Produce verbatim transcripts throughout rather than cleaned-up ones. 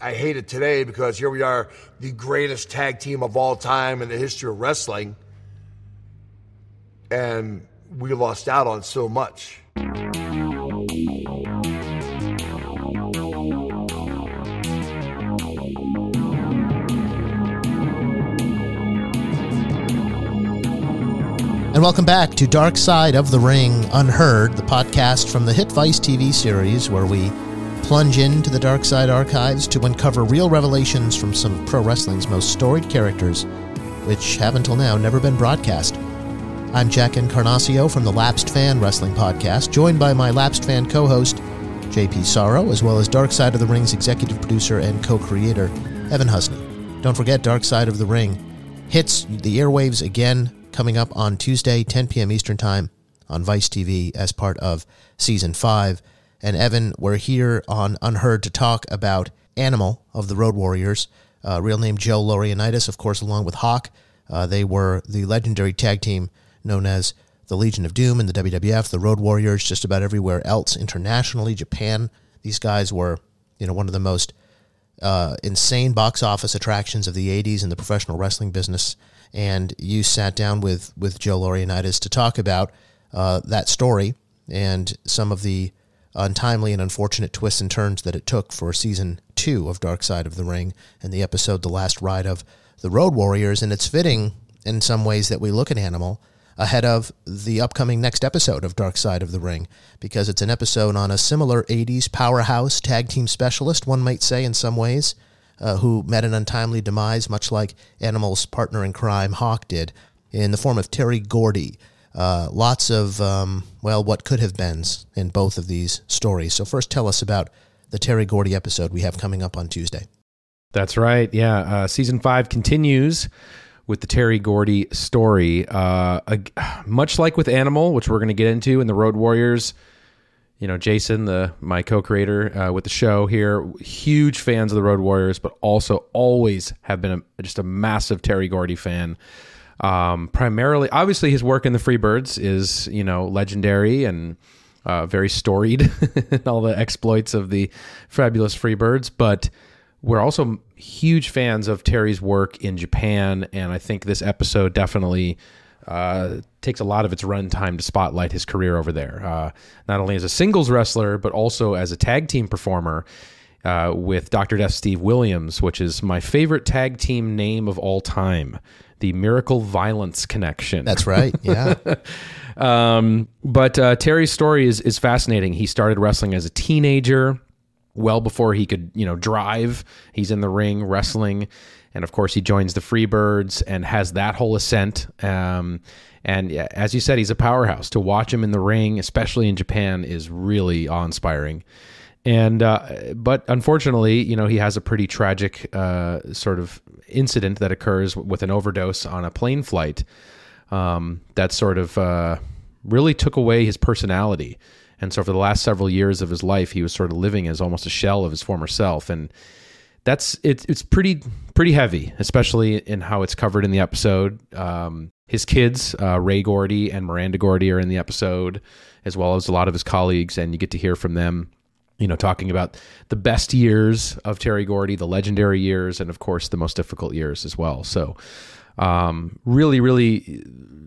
I hate it today because here we are, the greatest tag team of all time in the history of wrestling, and we lost out on so much. And welcome back to Dark Side of the Ring Unheard, the podcast from the hit Vice T V series where we plunge into the Dark Side archives to uncover real revelations from some of pro wrestling's most storied characters, which have until now never been broadcast. I'm Jack Encarnacio from the Lapsed Fan Wrestling Podcast, joined by my Lapsed Fan co-host, J P Sorrow, as well as Dark Side of the Ring's executive producer and co-creator, Evan Husney. Don't forget, Dark Side of the Ring hits the airwaves again, coming up on Tuesday, ten p.m. Eastern Time on Vice T V as part of Season five. And Evan, we're here on Unheard to talk about Animal of the Road Warriors, uh, real name Joe Laurinaitis, of course, along with Hawk. Uh, they were the legendary tag team known as the Legion of Doom in the W W F, the Road Warriors, just about everywhere else internationally, Japan. These guys were, you know, one of the most uh, insane box office attractions of the eighties in the professional wrestling business. And you sat down with, with Joe Laurinaitis to talk about uh, that story and some of the untimely and unfortunate twists and turns that it took for season two of Dark Side of the Ring and the episode The Last Ride of the Road Warriors. And it's fitting in some ways that we look at Animal ahead of the upcoming next episode of Dark Side of the Ring, because it's an episode on a similar eighties powerhouse tag team specialist, one might say in some ways, Uh, who met an untimely demise, much like Animal's partner in crime, Hawk, did, in the form of Terry Gordy. Uh, lots of, um, well, what could have beens in both of these stories. So first, tell us about the Terry Gordy episode we have coming up on Tuesday. That's right, yeah. Uh, season five continues with the Terry Gordy story. Uh, uh, much like with Animal, which we're going to get into, in the Road Warriors, you know, Jason, the my co-creator uh, with the show here, huge fans of the Road Warriors, but also always have been a, just a massive Terry Gordy fan. Um, primarily, obviously, his work in the Freebirds is, you know, legendary and uh, very storied, all the exploits of the fabulous Freebirds. But we're also huge fans of Terry's work in Japan, and I think this episode definitely Uh, takes a lot of its runtime to spotlight his career over there, uh, not only as a singles wrestler, but also as a tag team performer uh, with Doctor Death Steve Williams, which is my favorite tag team name of all time, the Miracle Violence Connection. That's right, yeah. um, but uh, Terry's story is is fascinating. He started wrestling as a teenager, well before he could, you know, drive. He's in the ring wrestling. And of course, he joins the Freebirds and has that whole ascent. Um, and yeah, as you said, he's a powerhouse. To watch him in the ring, especially in Japan, is really awe-inspiring. And uh, but unfortunately, you know, he has a pretty tragic uh, sort of incident that occurs with an overdose on a plane flight um, that sort of uh, really took away his personality. And so for the last several years of his life, he was sort of living as almost a shell of his former self. And That's it's it's pretty pretty heavy, especially in how it's covered in the episode. Um, his kids, uh, Ray Gordy and Miranda Gordy, are in the episode, as well as a lot of his colleagues, and you get to hear from them, you know, talking about the best years of Terry Gordy, the legendary years, and of course the most difficult years as well. So, um, really, really,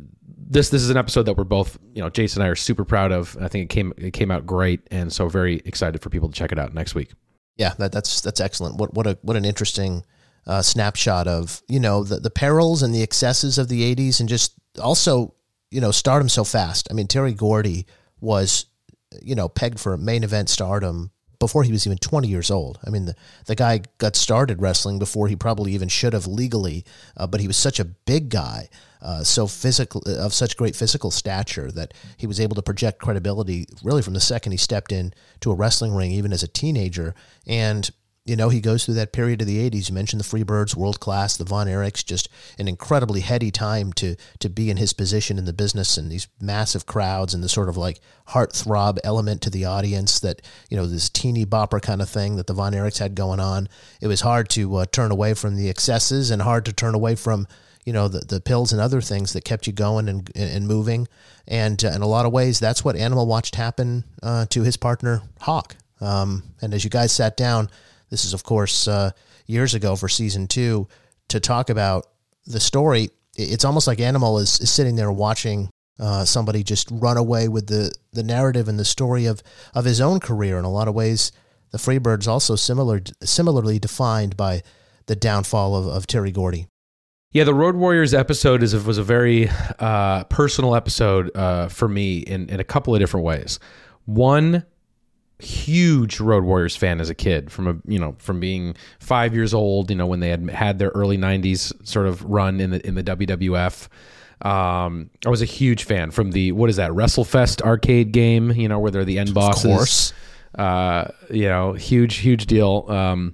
this this is an episode that we're both, you know, Jason and I are super proud of. I think it came it came out great, and so very excited for people to check it out next week. Yeah, that, that's that's excellent. What what a what an interesting uh, snapshot of, you know, the the perils and the excesses of the eighties, and just also, you know, stardom so fast. I mean, Terry Gordy was, you know, pegged for main event stardom before he was even twenty years old. I mean, the the guy got started wrestling before he probably even should have legally, uh, but he was such a big guy, uh, so physical, of such great physical stature, that he was able to project credibility really from the second he stepped in to a wrestling ring, even as a teenager. And, you know, he goes through that period of the eighties. You mentioned the Freebirds, world class, the Von Erichs, just an incredibly heady time to to be in his position in the business, and these massive crowds and the sort of like heartthrob element to the audience that, you know, this teeny bopper kind of thing that the Von Erichs had going on. It was hard to uh, turn away from the excesses, and hard to turn away from, you know, the, the pills and other things that kept you going and and moving. And uh, in a lot of ways, that's what Animal watched happen uh, to his partner, Hawk. Um, and as you guys sat down, this is, of course, uh, years ago for season two, to talk about the story. It's almost like Animal is, is sitting there watching uh, somebody just run away with the, the narrative and the story of, of his own career. In a lot of ways, the Freebirds also similar similarly defined by the downfall of, of Terry Gordy. Yeah, the Road Warriors episode is was a very uh, personal episode uh, for me in, in a couple of different ways. One, huge Road Warriors fan as a kid, from a you know from being five years old, you know when they had had their early nineties sort of run in the in the W W F. Um, I was a huge fan from the what is that WrestleFest arcade game, you know where they're the end bosses. Of course, uh, you know huge huge deal. Um,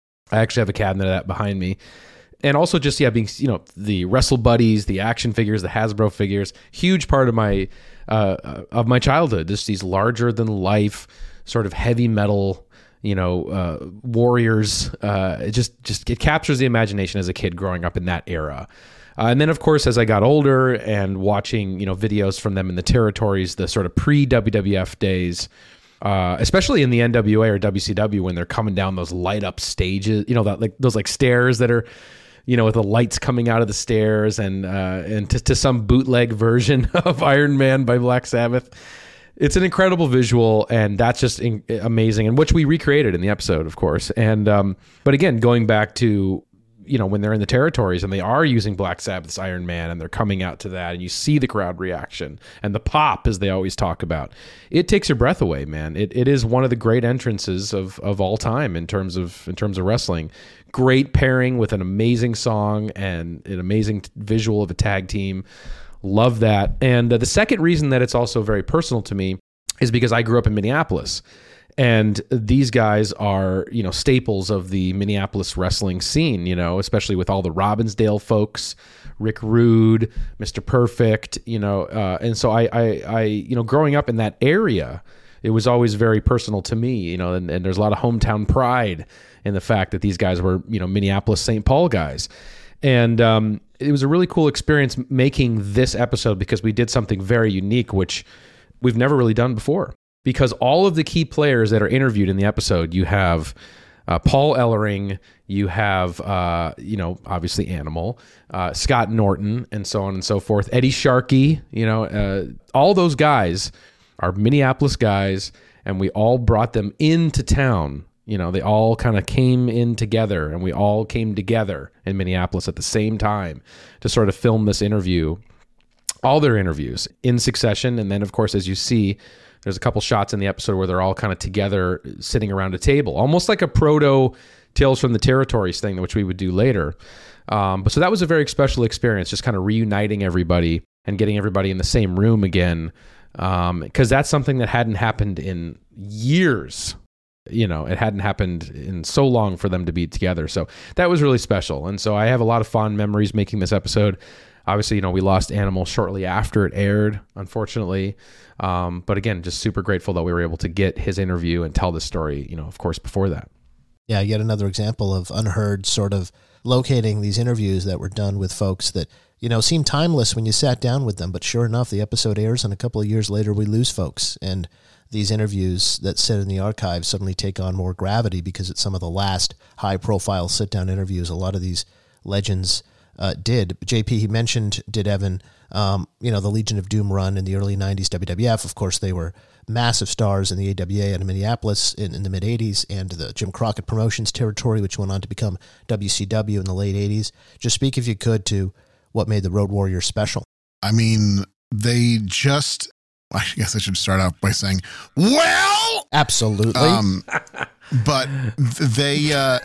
I actually have a cabinet of that behind me. And also just, yeah, being, you know, the Wrestle Buddies, the action figures, the Hasbro figures, huge part of my uh, of my childhood. Just these larger than life sort of heavy metal, you know, uh, warriors. Uh, it just, just it captures the imagination as a kid growing up in that era. Uh, and then, of course, as I got older and watching, you know, videos from them in the territories, the sort of pre-W W F days, Uh, especially in the N W A or W C W when they're coming down those light up stages, you know, that like those like stairs that are, you know, with the lights coming out of the stairs, and uh, and to, to some bootleg version of Iron Man by Black Sabbath. It's an incredible visual, and that's just in- amazing, and which we recreated in the episode, of course. And um, but again, going back to, you know, when they're in the territories and they are using Black Sabbath's Iron Man and they're coming out to that, and you see the crowd reaction and the pop, as they always talk about, it takes your breath away, man. It it is one of the great entrances of of all time in terms of in terms of wrestling. Great pairing with an amazing song and an amazing t- visual of a tag team. Love that. And uh, the second reason that it's also very personal to me is because I grew up in Minneapolis. And these guys are, you know, staples of the Minneapolis wrestling scene, you know, especially with all the Robbinsdale folks, Rick Rude, Mister Perfect, you know. Uh, and so I, I, I, you know, growing up in that area, it was always very personal to me, you know, and, and there's a lot of hometown pride in the fact that these guys were, you know, Minneapolis Saint Paul guys. And um, it was a really cool experience making this episode because we did something very unique, which we've never really done before. Because all of the key players that are interviewed in the episode, you have uh, Paul Ellering, you have, uh, you know, obviously Animal, uh, Scott Norton, and so on and so forth. Eddie Sharkey, you know, uh, all those guys are Minneapolis guys, and we all brought them into town. You know, they all kind of came in together, and we all came together in Minneapolis at the same time to sort of film this interview, all their interviews in succession. And then, of course, as you see, there's a couple shots in the episode where they're all kind of together sitting around a table, almost like a proto Tales from the Territories thing, which we would do later. Um, but so that was a very special experience, just kind of reuniting everybody and getting everybody in the same room again. Um, because that's something that hadn't happened in years. You know, it hadn't happened in so long for them to be together. So that was really special. And so I have a lot of fond memories making this episode. Obviously, you know, we lost Animal shortly after it aired, unfortunately. Um, but again, just super grateful that we were able to get his interview and tell the story, you know, of course, before that. Yeah, yet another example of Unheard sort of locating these interviews that were done with folks that, you know, seem timeless when you sat down with them. But sure enough, the episode airs and a couple of years later we lose folks. And these interviews that sit in the archive suddenly take on more gravity because it's some of the last high-profile sit-down interviews a lot of these legends uh, did. J P, he mentioned, did Evan, um, you know, the Legion of Doom run in the early nineties W W F. Of course, they were massive stars in the A W A and in Minneapolis in, in the mid-eighties, and the Jim Crockett Promotions territory, which went on to become W C W in the late eighties. Just speak, if you could, to what made the Road Warriors special. I mean, they just... I guess I should start out by saying, well, absolutely. Um, but they, uh,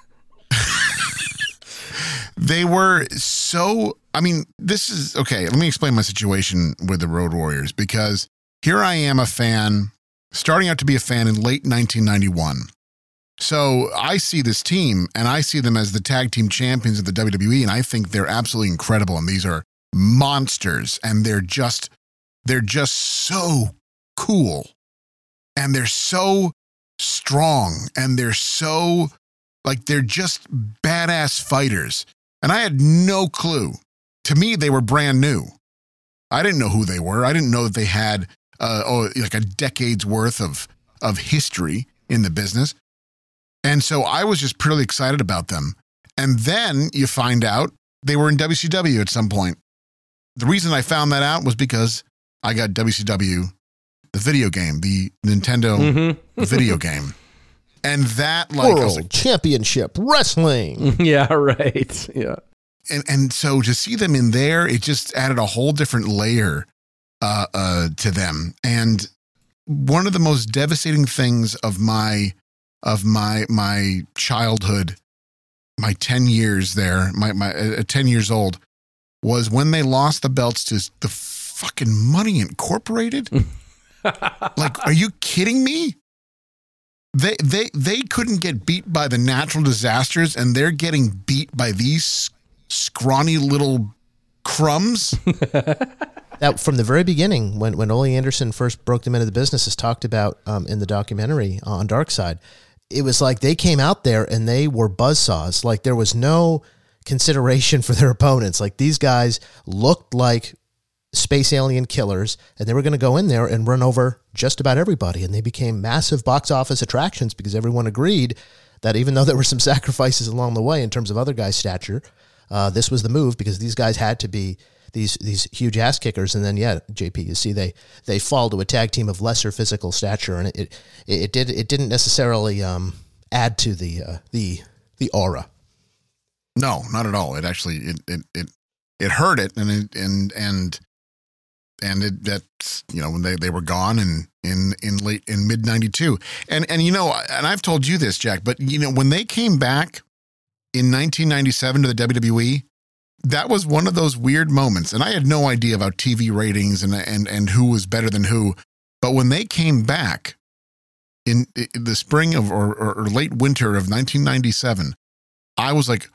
they were so, I mean, this is, okay, let me explain my situation with the Road Warriors, because here I am, a fan, starting out to be a fan in late nineteen ninety-one. So I see this team and I see them as the tag team champions of the W W E, and I think they're absolutely incredible. And these are monsters, and they're just, They're just so cool, and they're so strong, and they're so, like, they're just badass fighters. And I had no clue. To me, they were brand new. I didn't know who they were. I didn't know that they had, uh, oh, like a decade's worth of, of history in the business. And so I was just pretty excited about them. And then you find out they were in W C W at some point. The reason I found that out was because I got W C W, the video game, the Nintendo mm-hmm. video game. And that, like, World I was like, Championship Wrestling. Yeah, right. Yeah. And and so to see them in there, it just added a whole different layer uh, uh, to them. And one of the most devastating things of my of my my childhood, my ten years there, my my uh, ten years old, was when they lost the belts to the fucking Money Incorporated. Like, are you kidding me? They they they couldn't get beat by the Natural Disasters, and they're getting beat by these scrawny little crumbs. That from the very beginning, when when Ole Anderson first broke them into the business, is talked about um, in the documentary on Darkside. It was like they came out there and they were buzzsaws. Like there was no consideration for their opponents. Like these guys looked like space alien killers, and they were going to go in there and run over just about everybody. And they became massive box office attractions because everyone agreed that even though there were some sacrifices along the way in terms of other guys' stature, uh, this was the move because these guys had to be these these huge ass kickers. And then, yeah, J P, you see they they fall to a tag team of lesser physical stature, and it it, it did it didn't necessarily um, add to the uh, the the aura. No, not at all. It actually it it it, it hurt it, and it, and and. And it, that's, you know, when they, they were gone in, in, in late, in mid ninety-two. And, and, you know, and I've told you this, Jack, but, you know, when they came back in nineteen ninety-seven to the W W E, that was one of those weird moments. And I had no idea about T V ratings and, and, and who was better than who. But when they came back in, in the spring of, or, or, or late winter of nineteen ninety-seven, I was like,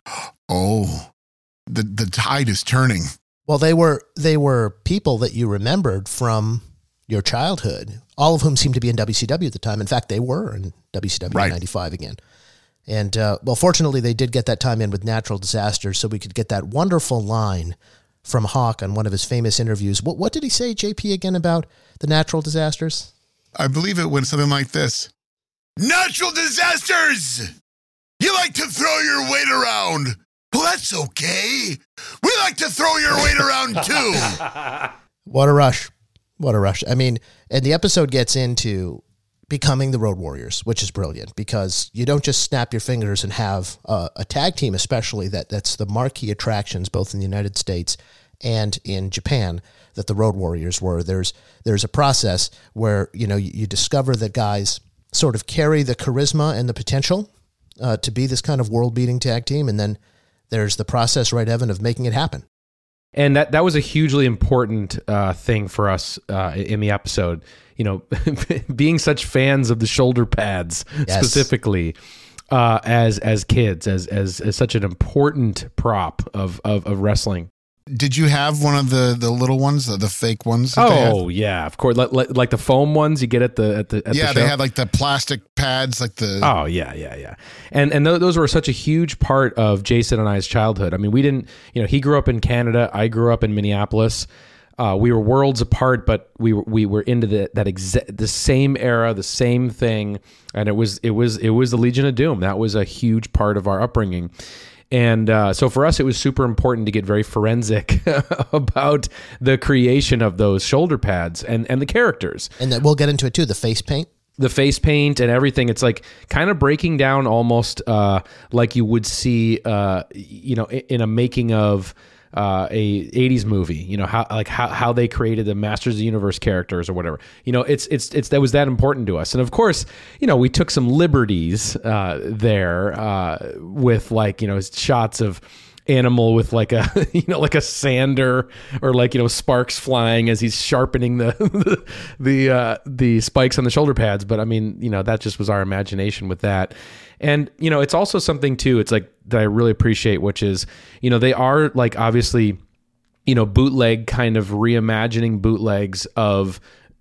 oh, the, the tide is turning. Well, they were they were people that you remembered from your childhood, all of whom seemed to be in W C W at the time. In fact, they were in W C W right. in ninety-five again. And, uh, well, fortunately, they did get that time in with Natural Disasters, so we could get that wonderful line from Hawk on one of his famous interviews. What, what did he say, J P, again about the Natural Disasters? I believe it went something like this. Natural Disasters! You like to throw your weight around. Well, that's okay. We like to throw your weight around, too. What a rush. What a rush. I mean, and the episode gets into becoming the Road Warriors, which is brilliant because you don't just snap your fingers and have a, a tag team, especially that that's the marquee attractions, both in the United States and in Japan, that the Road Warriors were. There's there's a process where, you know, you, you discover that guys sort of carry the charisma and the potential uh, to be this kind of world-beating tag team, and then there's the process, right, Evan, of making it happen. And that, that was a hugely important uh, thing for us uh, in the episode. You know, being such fans of the shoulder pads, yes. specifically uh, as as kids, as, as as such an important prop of of, of wrestling. Did you have one of the, the little ones, the, the fake ones? Oh yeah, of course. Like, like, like the foam ones you get at the at the at yeah. The show? They had like the plastic pads, like the oh yeah yeah yeah. And and th- those were such a huge part of Jason and I's childhood. I mean, we didn't. You know, he grew up in Canada. I grew up in Minneapolis. Uh, we were worlds apart, but we were we were into the that exa- the same era, the same thing, and it was it was it was the Legion of Doom. That was a huge part of our upbringing. And uh, so for us, it was super important to get very forensic about the creation of those shoulder pads and, and the characters. And then we'll get into it too, the face paint. The face paint and everything. It's like kind of breaking down almost uh, like you would see, uh, you know, in a making of uh, a eighties movie. You know, how like how, how they created the Masters of the Universe characters or whatever. You know, it's it's it's that was that important to us. And of course, you know, we took some liberties uh, there uh, with like you know shots of Animal with like a you know like a sander or like you know sparks flying as he's sharpening the the the, uh, the spikes on the shoulder pads. But I mean, you know, that just was our imagination with that. And you know, it's also something too. It's like that I really appreciate, which is you know they are like obviously you know bootleg kind of reimagining bootlegs of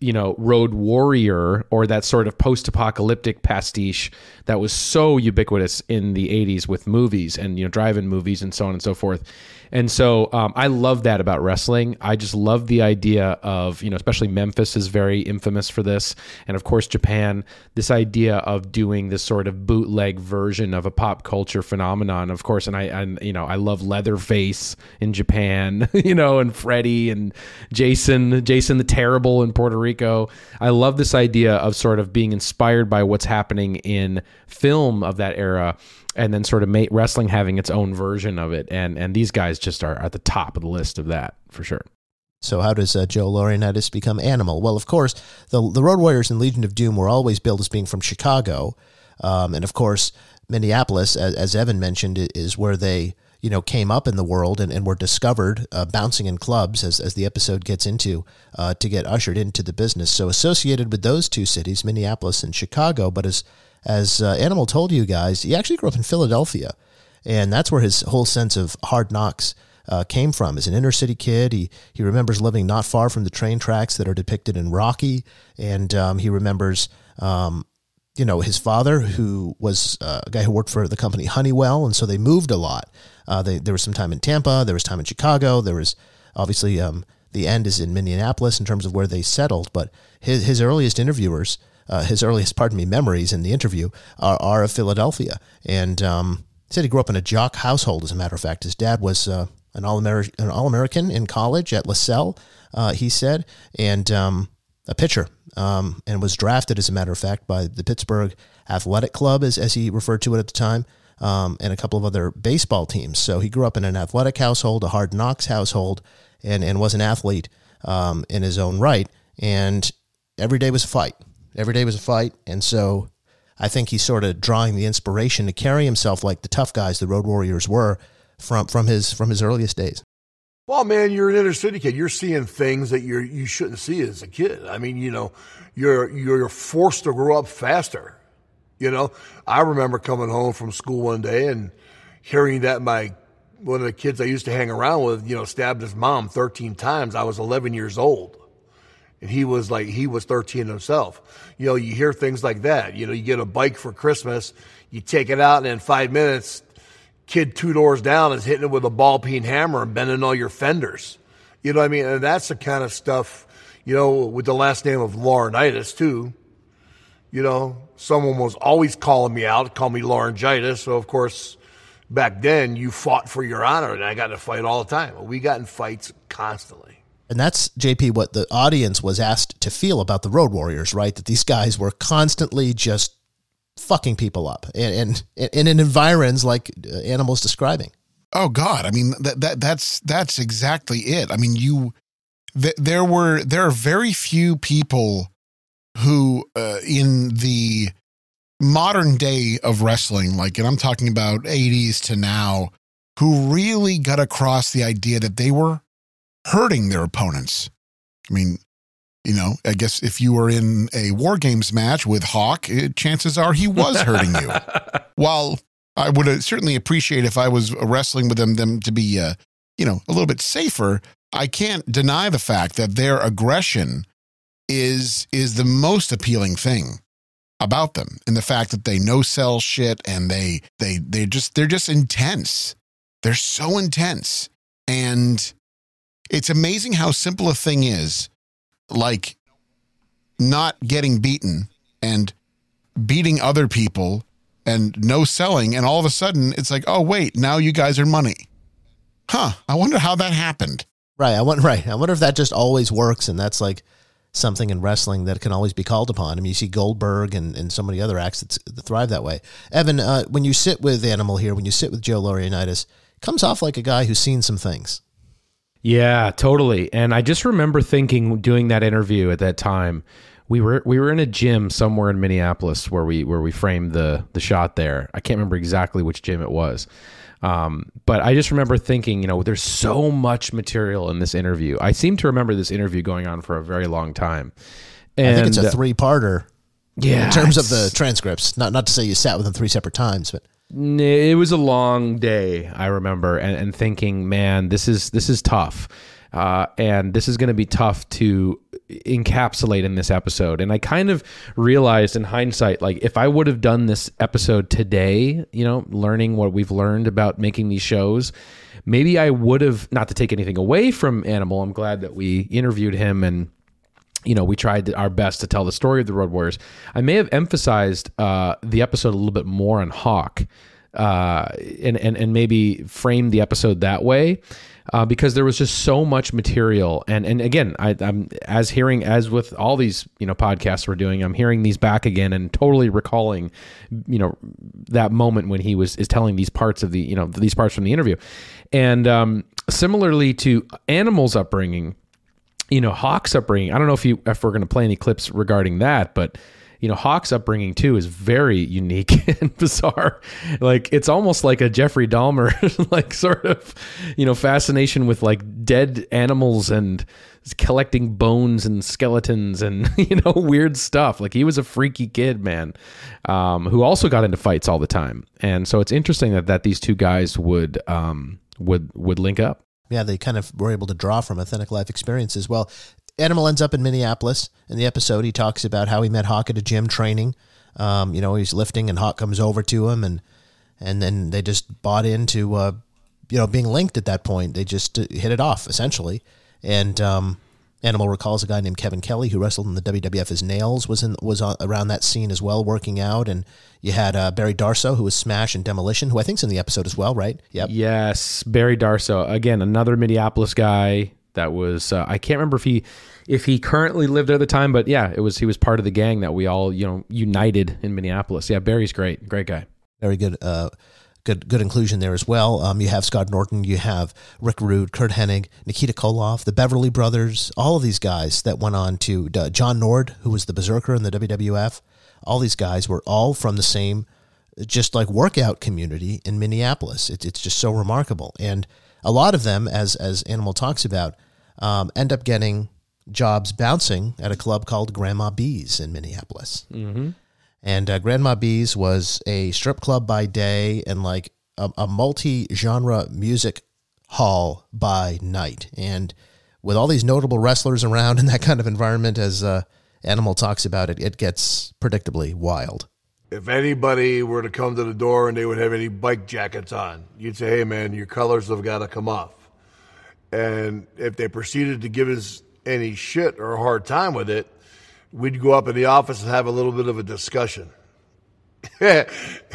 you know, Road Warrior or that sort of post-apocalyptic pastiche that was so ubiquitous in the eighties with movies and, you know, drive-in movies and so on and so forth. And so um, I love that about wrestling. I just love the idea of, you know, especially Memphis is very infamous for this. And of course, Japan, this idea of doing this sort of bootleg version of a pop culture phenomenon, of course. And I, and, you know, I love Leatherface in Japan, you know, and Freddy and Jason, Jason the Terrible in Puerto Rico. I love this idea of sort of being inspired by what's happening in film of that era, and then sort of make wrestling having its own version of it. And and these guys just are at the top of the list of that, for sure. So how does uh, Joe Laurinaitis become Animal? Well, of course, the the Road Warriors and Legion of Doom were always billed as being from Chicago. Um, and, of course, Minneapolis, as, as Evan mentioned, is where they, you know, came up in the world and, and were discovered uh, bouncing in clubs, as, as the episode gets into, uh, to get ushered into the business. So associated with those two cities, Minneapolis and Chicago, but as As uh, Animal told you guys, he actually grew up in Philadelphia, and that's where his whole sense of hard knocks uh, came from. As an inner city kid, he he remembers living not far from the train tracks that are depicted in Rocky, and um, he remembers, um, you know, his father, who was uh, a guy who worked for the company Honeywell, and so they moved a lot. Uh, they, there was some time in Tampa, there was time in Chicago, there was obviously um, the end is in Minneapolis in terms of where they settled, but his his earliest interviewers. Uh, his earliest, pardon me, memories in the interview are, are of Philadelphia. And um, he said he grew up in a jock household, as a matter of fact. His dad was uh, an All-Ameri- an All-American in college at LaSalle, uh, he said, and um, a pitcher, um, and was drafted, as a matter of fact, by the Pittsburgh Athletic Club, as, as he referred to it at the time, um, and a couple of other baseball teams. So he grew up in an athletic household, a hard knocks household, and, and was an athlete um, in his own right. And every day was a fight. Every day was a fight, and so I think he's sort of drawing the inspiration to carry himself like the tough guys the Road Warriors were from from his from his earliest days. Well, man, you're an inner city kid. You're seeing things that you you shouldn't see as a kid. I mean, you know, you're you're forced to grow up faster. You know, I remember coming home from school one day and hearing that my one of the kids I used to hang around with, you know, stabbed his mom thirteen times. I was eleven years old. And he was like, he was thirteen himself. You know, you hear things like that. You know, you get a bike for Christmas, you take it out, and in five minutes, kid two doors down is hitting it with a ball peen hammer and bending all your fenders. You know what I mean? And that's the kind of stuff, you know, with the last name of Laurinaitis, too. You know, someone was always calling me out, call me laryngitis. So, of course, back then, you fought for your honor, and I got in a fight all the time. We got in fights constantly. And that's, J P, what the audience was asked to feel about the Road Warriors, right? That these guys were constantly just fucking people up and, and, and in environs like Animal's describing. Oh, God. I mean, that, that that's that's exactly it. I mean, you th- there were there are very few people who uh, in the modern day of wrestling, like, and I'm talking about eighties to now, who really got across the idea that they were hurting their opponents. I mean, you know, I guess if you were in a War Games match with Hawk, it, chances are he was hurting you. While I would uh, certainly appreciate if I was wrestling with them, them to be, uh, you know, a little bit safer, I can't deny the fact that their aggression is is the most appealing thing about them, and the fact that they no sell shit and they they they just they're just intense. They're so intense, and it's amazing how simple a thing is, like not getting beaten and beating other people and no selling, and all of a sudden it's like, oh wait, now you guys are money. Huh? I wonder how that happened. Right. I wonder. Right. I wonder if that just always works, and that's like something in wrestling that can always be called upon. I mean, you see Goldberg and, and so many other acts that, that thrive that way. Evan, uh, when you sit with Animal here, when you sit with Joe Laurinaitis, comes off like a guy who's seen some things. Yeah, totally. And I just remember thinking, doing that interview at that time, we were we were in a gym somewhere in Minneapolis where we where we framed the the shot there. I can't remember exactly which gym it was. Um, but I just remember thinking, you know, there's so much material in this interview. I seem to remember this interview going on for a very long time. And I think it's a three-parter. Yeah, in terms of the transcripts. Not not to say you sat with them three separate times, but it was a long day, I remember, and, and thinking, man, this is this is tough. Uh, and this is going to be tough to encapsulate in this episode. And I kind of realized in hindsight, like if I would have done this episode today, you know, learning what we've learned about making these shows, maybe I would have, not to take anything away from Animal, I'm glad that we interviewed him and, you know, we tried our best to tell the story of the Road Warriors. I may have emphasized uh, the episode a little bit more on Hawk, uh, and, and, and maybe framed the episode that way. Uh, because there was just so much material, and and again, I, I'm as hearing as with all these you know podcasts we're doing, I'm hearing these back again and totally recalling, you know, that moment when he was is telling these parts of the you know these parts from the interview, and um, similarly to Animal's upbringing, you know, Hawk's upbringing. I don't know if you if we're going to play any clips regarding that, but. You know, Hawk's upbringing too is very unique and bizarre. Like it's almost like a Jeffrey Dahmer, like sort of, you know, fascination with like dead animals and collecting bones and skeletons and, you know, weird stuff. Like he was a freaky kid, man, um, who also got into fights all the time. And so it's interesting that, that these two guys would, um, would, would link up. Yeah. They kind of were able to draw from authentic life experiences. Well, Animal ends up in Minneapolis. In the episode, he talks about how he met Hawk at a gym training. Um, you know, he's lifting, and Hawk comes over to him, and and then they just bought into, uh, you know, being linked at that point. They just uh, hit it off, essentially. And um, Animal recalls a guy named Kevin Kelly who wrestled in the W W F as Nails, was in was on, around that scene as well, working out. And you had uh, Barry Darsow, who was Smash and Demolition, who I think's in the episode as well, right? Yep. Yes, Barry Darsow. Again, another Minneapolis guy. That was uh, I can't remember if he if he currently lived there at the time, but yeah, it was he was part of the gang that we all you know united in Minneapolis. Yeah, Barry's great, great guy. Very good, uh, good good inclusion there as well. Um, you have Scott Norton, you have Rick Rude, Kurt Hennig, Nikita Koloff, the Beverly Brothers, all of these guys that went on to uh, John Nord, who was the Berserker in the W W F. All these guys were all from the same, just like workout community in Minneapolis. It, it's just so remarkable, and a lot of them, as as Animal talks about, um, end up getting jobs bouncing at a club called Grandma B's in Minneapolis. Mm-hmm. And uh, Grandma B's was a strip club by day and like a, a multi-genre music hall by night. And with all these notable wrestlers around in that kind of environment, as uh, Animal talks about it, it gets predictably wild. If anybody were to come to the door and they would have any bike jackets on, you'd say, hey, man, your colors have got to come off. And if they proceeded to give us any shit or a hard time with it, we'd go up in the office and have a little bit of a discussion. And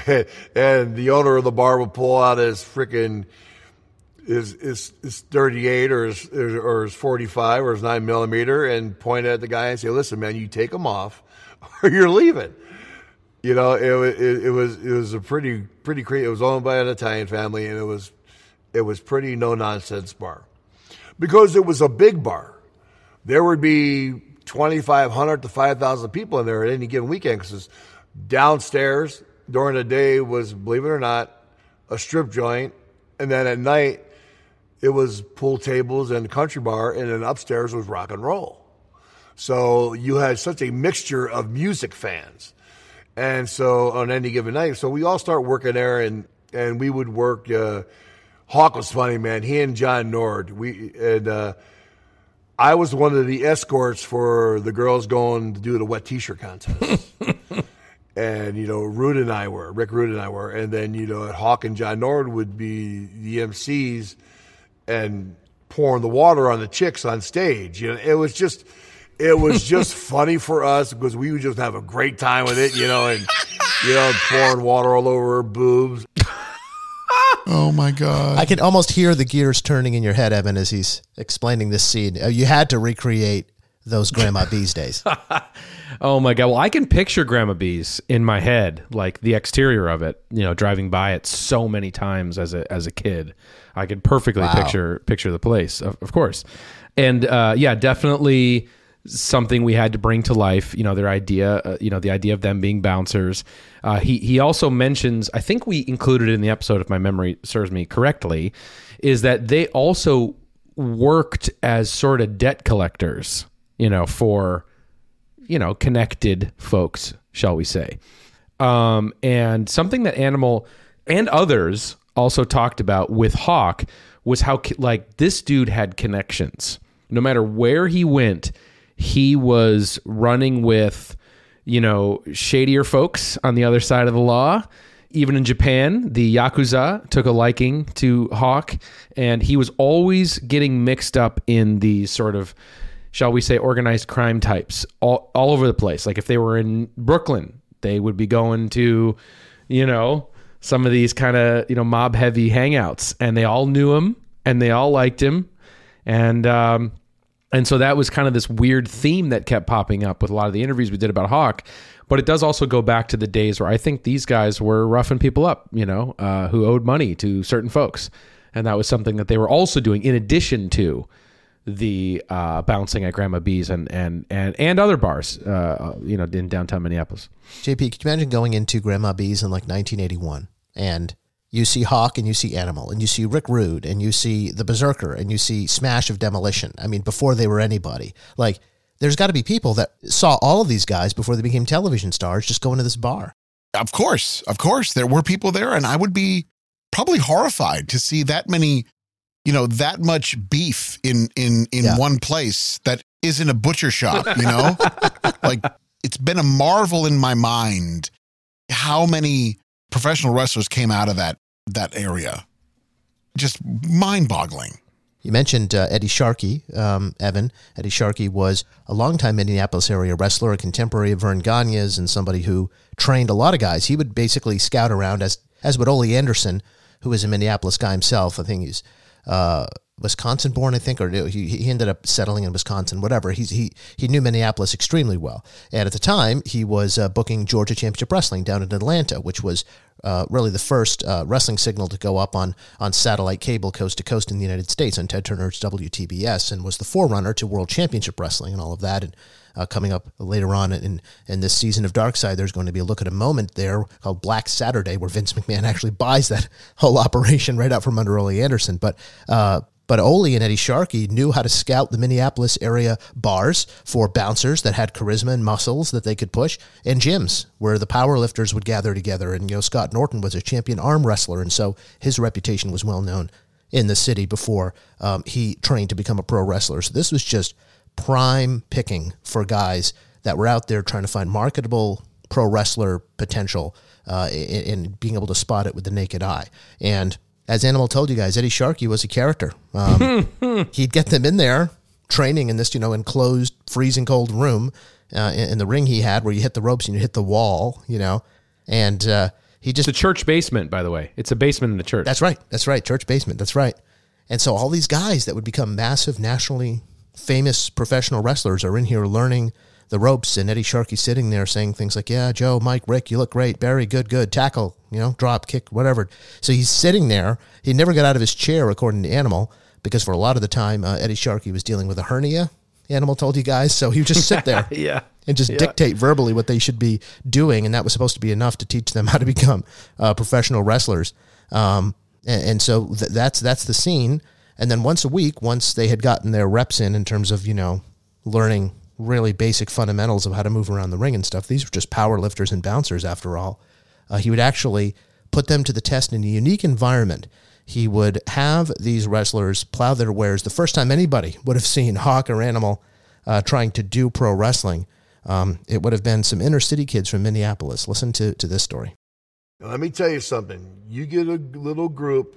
the owner of the bar would pull out his freaking his, his, his thirty-eight or his, or his forty-five or his nine millimeter and point at the guy and say, listen, man, you take them off or you're leaving. You know, it, it, it was it was a pretty pretty crazy. It was owned by an Italian family, and it was it was pretty no nonsense bar, because it was a big bar. There would be twenty-five hundred to five thousand people in there at any given weekend. Because downstairs during the day was, believe it or not, a strip joint, and then at night it was pool tables and country bar, and then upstairs was rock and roll. So you had such a mixture of music fans. And so on any given night, so we all start working there, and, and we would work. Uh, Hawk was funny, man. He and John Nord. We and uh, I was one of the escorts for the girls going to do the wet T-shirt contest. And you know, Rude and I were Rick Rude and I were, and then you know, Hawk and John Nord would be the M Cs and pouring the water on the chicks on stage. You know, it was just. It was just funny for us because we would just have a great time with it, you know, and, you know, pouring water all over her boobs. Oh, my God. I can almost hear the gears turning in your head, Evan, as he's explaining this scene. You had to recreate those Grandma B's days. Oh, my God. Well, I can picture Grandma B's in my head, like the exterior of it, you know, driving by it so many times as a as a kid. I could perfectly wow. picture picture the place, of, of course. And, uh, yeah, definitely something we had to bring to life, you know, their idea, uh, you know, the idea of them being bouncers. Uh, he he also mentions, I think we included it in the episode, if my memory serves me correctly, is that they also worked as sort of debt collectors, you know, for, you know, connected folks, shall we say. Um, and something that Animal and others also talked about with Hawk was how, like, this dude had connections. No matter where he went, he was running with, you know, shadier folks on the other side of the law. Even in Japan, the Yakuza took a liking to Hawk, and he was always getting mixed up in these sort of, shall we say, organized crime types all, all over the place. Like if they were in Brooklyn, they would be going to, you know, some of these kind of, you know, mob heavy hangouts, and they all knew him and they all liked him. And, um, and so that was kind of this weird theme that kept popping up with a lot of the interviews we did about Hawk. But it does also go back to the days where I think these guys were roughing people up, you know, uh, who owed money to certain folks. And that was something that they were also doing in addition to the uh, bouncing at Grandma B's and and and, and other bars, uh, you know, in downtown Minneapolis. J P, could you imagine going into Grandma B's in like nineteen eighty-one and you see Hawk and you see Animal and you see Rick Rude and you see the Berserker and you see Smash of Demolition? I mean, before they were anybody. Like, there's got to be people that saw all of these guys before they became television stars just going to this bar. Of course, of course, there were people there, and I would be probably horrified to see that many, you know, that much beef in in in yeah. one place that isn't a butcher shop. You know, like it's been a marvel in my mind how many professional wrestlers came out of that that area. Just mind-boggling. You mentioned uh, Eddie Sharkey, um, Evan. Eddie Sharkey was a longtime Minneapolis area wrestler, a contemporary of Vern Gagne's, and somebody who trained a lot of guys. He would basically scout around, as as would Ole Anderson, who was a Minneapolis guy himself. I think he's uh, Wisconsin born, I think, or he, he ended up settling in Wisconsin, whatever. He's, he he knew Minneapolis extremely well. And at the time, he was uh, booking Georgia Championship Wrestling down in Atlanta, which was uh, really the first uh, wrestling signal to go up on, on satellite cable coast to coast in the United States on Ted Turner's W T B S, and was the forerunner to World Championship Wrestling and all of that. And uh, coming up later on in, in this season of Dark Side, there's going to be a look at a moment there called Black Saturday, where Vince McMahon actually buys that whole operation right out from under Ole Anderson. But uh, But Ole and Eddie Sharkey knew how to scout the Minneapolis area bars for bouncers that had charisma and muscles that they could push, and gyms where the power lifters would gather together. And, you know, Scott Norton was a champion arm wrestler, and so his reputation was well known in the city before um, he trained to become a pro wrestler. So this was just prime picking for guys that were out there trying to find marketable pro wrestler potential uh, and being able to spot it with the naked eye. And as Animal told you guys, Eddie Sharkey was a character. Um, he'd get them in there training in this, you know, enclosed, freezing cold room uh, in, in the ring he had where you hit the ropes and you hit the wall, you know, and uh, he just... It's a church basement, by the way. It's a basement in the church. That's right. That's right. Church basement. That's right. And so all these guys that would become massive, nationally famous professional wrestlers are in here learning the ropes, and Eddie Sharkey sitting there saying things like, yeah, Joe, Mike, Rick, you look great. Barry, good, good. Tackle, you know, drop, kick, whatever. So he's sitting there. He never got out of his chair, according to Animal, because for a lot of the time, uh, Eddie Sharkey was dealing with a hernia, Animal told you guys. So he would just sit there yeah. and just yeah. dictate verbally what they should be doing, and that was supposed to be enough to teach them how to become uh, professional wrestlers. Um, and, and so th- that's that's the scene. And then once a week, once they had gotten their reps in in terms of, you know, learning really basic fundamentals of how to move around the ring and stuff. These were just power lifters and bouncers, after all. Uh, he would actually put them to the test in a unique environment. He would have these wrestlers plow their wares. The first time anybody would have seen Hawk or Animal uh, trying to do pro wrestling, um, it would have been some inner city kids from Minneapolis. Listen to, to this story. Now, let me tell you something. You get a little group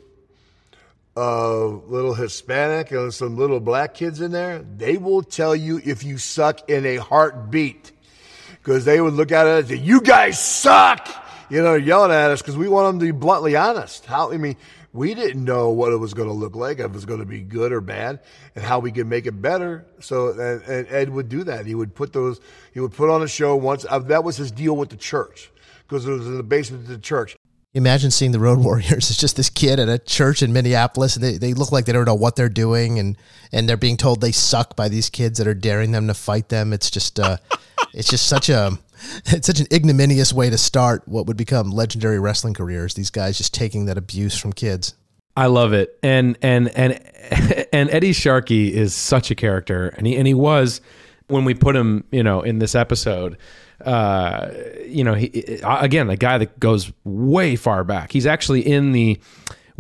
of little Hispanic and some little black kids in there, they will tell you if you suck in a heartbeat, because they would look at it and say, you guys suck, you know, yelling at us because we want them to be bluntly honest. How, I mean, we didn't know what it was going to look like, if it was going to be good or bad, and how we could make it better. So, and, and Ed would do that. He would put those, he would put on a show once. Uh, that was his deal with the church, because it was in the basement of the church. Imagine seeing the Road Warriors. It's just this kid at a church in Minneapolis, and they, they look like they don't know what they're doing, and, and they're being told they suck by these kids that are daring them to fight them. It's just uh, it's just such a it's such an ignominious way to start what would become legendary wrestling careers. These guys just taking that abuse from kids. I love it, and and and and Eddie Sharkey is such a character, and he and he was when we put him, you know, in this episode. Uh, you know, he again, a guy that goes way far back. He's actually in the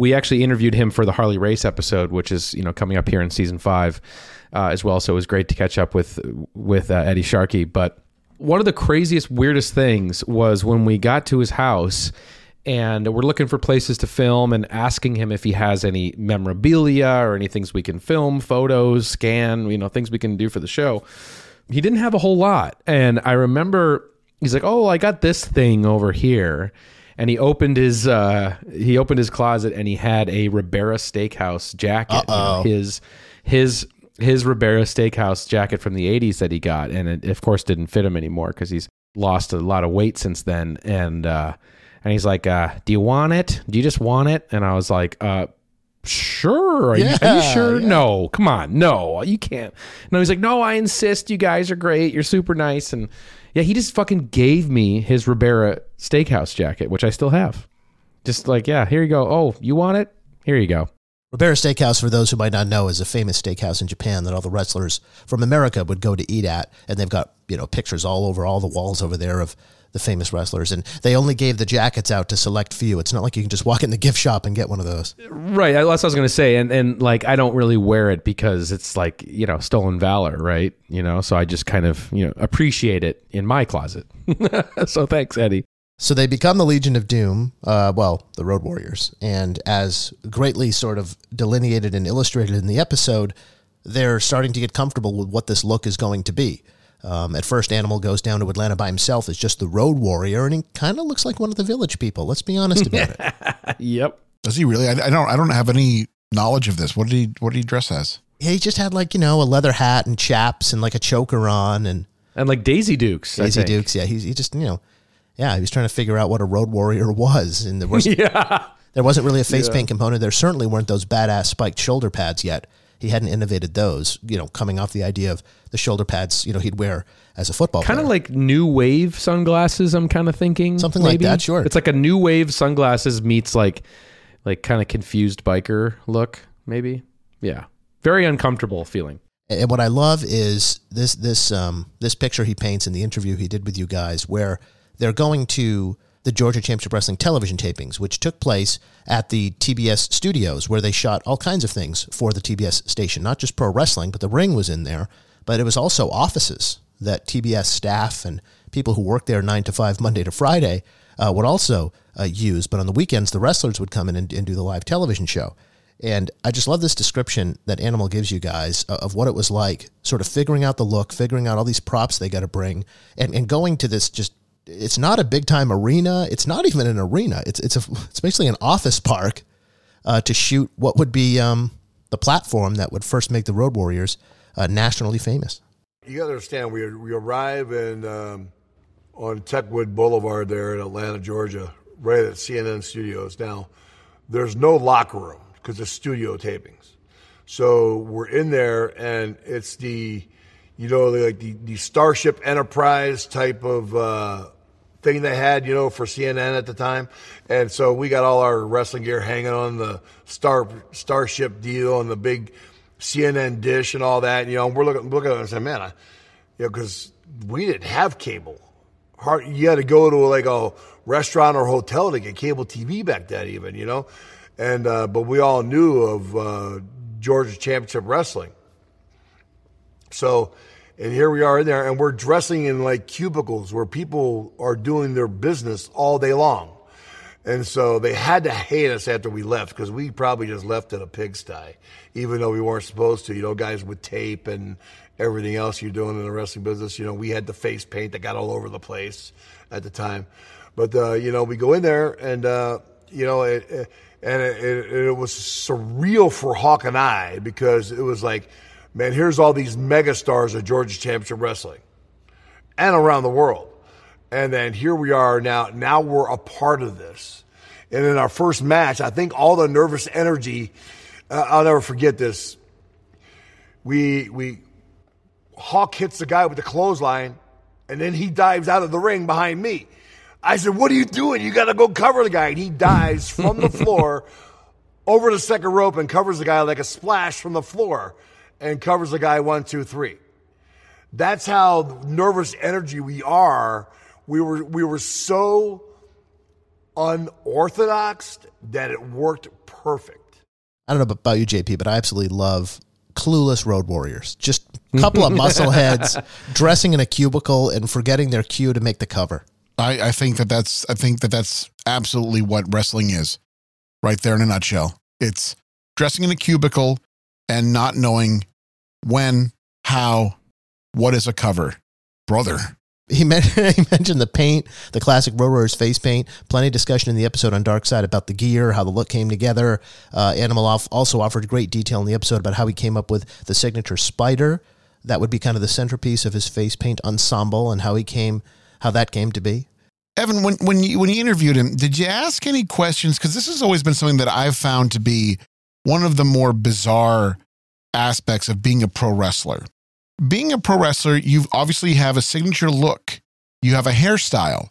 we actually interviewed him for the Harley Race episode, which is, you know, coming up here in season five uh, as well. So it was great to catch up with with uh, Eddie Sharkey. But one of the craziest, weirdest things was when we got to his house and we're looking for places to film and asking him if he has any memorabilia or any things we can film, photos, scan, you know, things we can do for the show. He didn't have a whole lot. And I remember he's like, oh, I got this thing over here. And he opened his uh, he opened his closet and he had a Ribera Steakhouse jacket. You know, his his his Ribera Steakhouse jacket from the eighties that he got, and it of course didn't fit him anymore because he's lost a lot of weight since then. And uh, and he's like, uh, "Do you want it? Do you just want it?" And I was like, uh, "Sure. Are, yeah, you, are you sure? Yeah. No, come on, no, you can't." No, he's like, "No, I insist. You guys are great. You're super nice." And yeah, he just fucking gave me his Ribera Steakhouse jacket, which I still have. Just like, yeah, here you go. Oh, you want it? Here you go. Ribera Steakhouse, for those who might not know, is a famous steakhouse in Japan that all the wrestlers from America would go to eat at. And they've got, you know, pictures all over all the walls over there of the famous wrestlers. And they only gave the jackets out to select few. It's not like you can just walk in the gift shop and get one of those. Right. That's what I was going to say. And, and like, I don't really wear it because it's like, you know, stolen valor, right? You know, so I just kind of, you know, appreciate it in my closet. So thanks, Eddie. So they become the Legion of Doom, uh, well, the Road Warriors. And as greatly sort of delineated and illustrated in the episode, they're starting to get comfortable with what this look is going to be. Um, at first, Animal goes down to Atlanta by himself as just the Road Warrior, and he kind of looks like one of the Village People. Let's be honest about it. Yep. Does he really? I, I don't. I don't have any knowledge of this. What did he? What did he dress as? Yeah, he just had like, you know, a leather hat and chaps and like a choker on and And like Daisy Dukes. I Daisy think. Dukes. Yeah, he he just, you know, yeah, he was trying to figure out what a Road Warrior was, and there was Yeah. there wasn't really a face Yeah. paint component. There certainly weren't those badass spiked shoulder pads yet. He hadn't innovated those, you know, coming off the idea of the shoulder pads, you know, he'd wear as a football Kind player. of like new wave sunglasses, I'm kind of thinking. Something like maybe. that, sure. It's like a new wave sunglasses meets like like kind of confused biker look, maybe. Yeah. Very uncomfortable feeling. And what I love is this this um this picture he paints in the interview he did with you guys, where they're going to the Georgia Championship Wrestling television tapings, which took place at the T B S studios, where they shot all kinds of things for the T B S station, not just pro wrestling, but the ring was in there, but it was also offices that T B S staff and people who work there nine to five, Monday to Friday, uh, would also uh, use. But on the weekends, the wrestlers would come in and, and do the live television show. And I just love this description that Animal gives you guys of what it was like, sort of figuring out the look, figuring out all these props they got to bring, and, and going to this just, it's not a big time arena. It's not even an arena. It's it's a it's basically an office park uh, to shoot what would be um, the platform that would first make the Road Warriors uh, nationally famous. You got to understand, we we arrive in um, on Techwood Boulevard there in Atlanta, Georgia, right at C N N Studios. Now, there's no locker room because it's studio tapings. So we're in there, and it's the, you know, like the, the Starship Enterprise type of uh, thing they had, you know, for C N N at the time. And so we got all our wrestling gear hanging on the Star Starship deal and the big C N N dish and all that. You know, we're looking looking at it and saying, man, I, you know, because we didn't have cable. Hard, you had to go to like a restaurant or hotel to get cable T V back then, even, you know. And uh, but we all knew of uh, Georgia Championship Wrestling. So, and here we are in there, and we're dressing in like cubicles where people are doing their business all day long. And so they had to hate us after we left, because we probably just left in a pigsty, even though we weren't supposed to. You know, guys with tape and everything else you're doing in the wrestling business. You know, we had the face paint that got all over the place at the time. But, uh, you know, we go in there, and, uh, you know, it, it, and it, it, it was surreal for Hawk and I, because it was like, man, here's all these megastars of Georgia Championship Wrestling and around the world. And then here we are now. Now we're a part of this. And in our first match, I think all the nervous energy, uh, I'll never forget this. We, we, Hawk hits the guy with the clothesline, and then he dives out of the ring behind me. I said, what are you doing? You got to go cover the guy. And he dives from the floor over the second rope and covers the guy like a splash from the floor and covers the guy one, two, three. That's how nervous energy we are. We were we were so unorthodox that it worked perfect. I don't know about you, J P, but I absolutely love clueless road warriors. Just a couple of muscle heads dressing in a cubicle and forgetting their cue to make the cover. I, I think that that's I think that that's absolutely what wrestling is, right there in a nutshell. It's dressing in a cubicle and not knowing when, how, what is a cover, brother. He, mentioned, he mentioned the paint, the classic Road Warriors face paint. Plenty of discussion in the episode on Dark Side about the gear, how the look came together. Uh, Animal also offered great detail in the episode about how he came up with the signature spider. That would be kind of the centerpiece of his face paint ensemble, and how he came, how that came to be. Evan, when when you when you interviewed him, did you ask any questions? Because this has always been something that I've found to be one of the more bizarre aspects of being a pro wrestler. Being a pro wrestler, you obviously have a signature look. You have a hairstyle.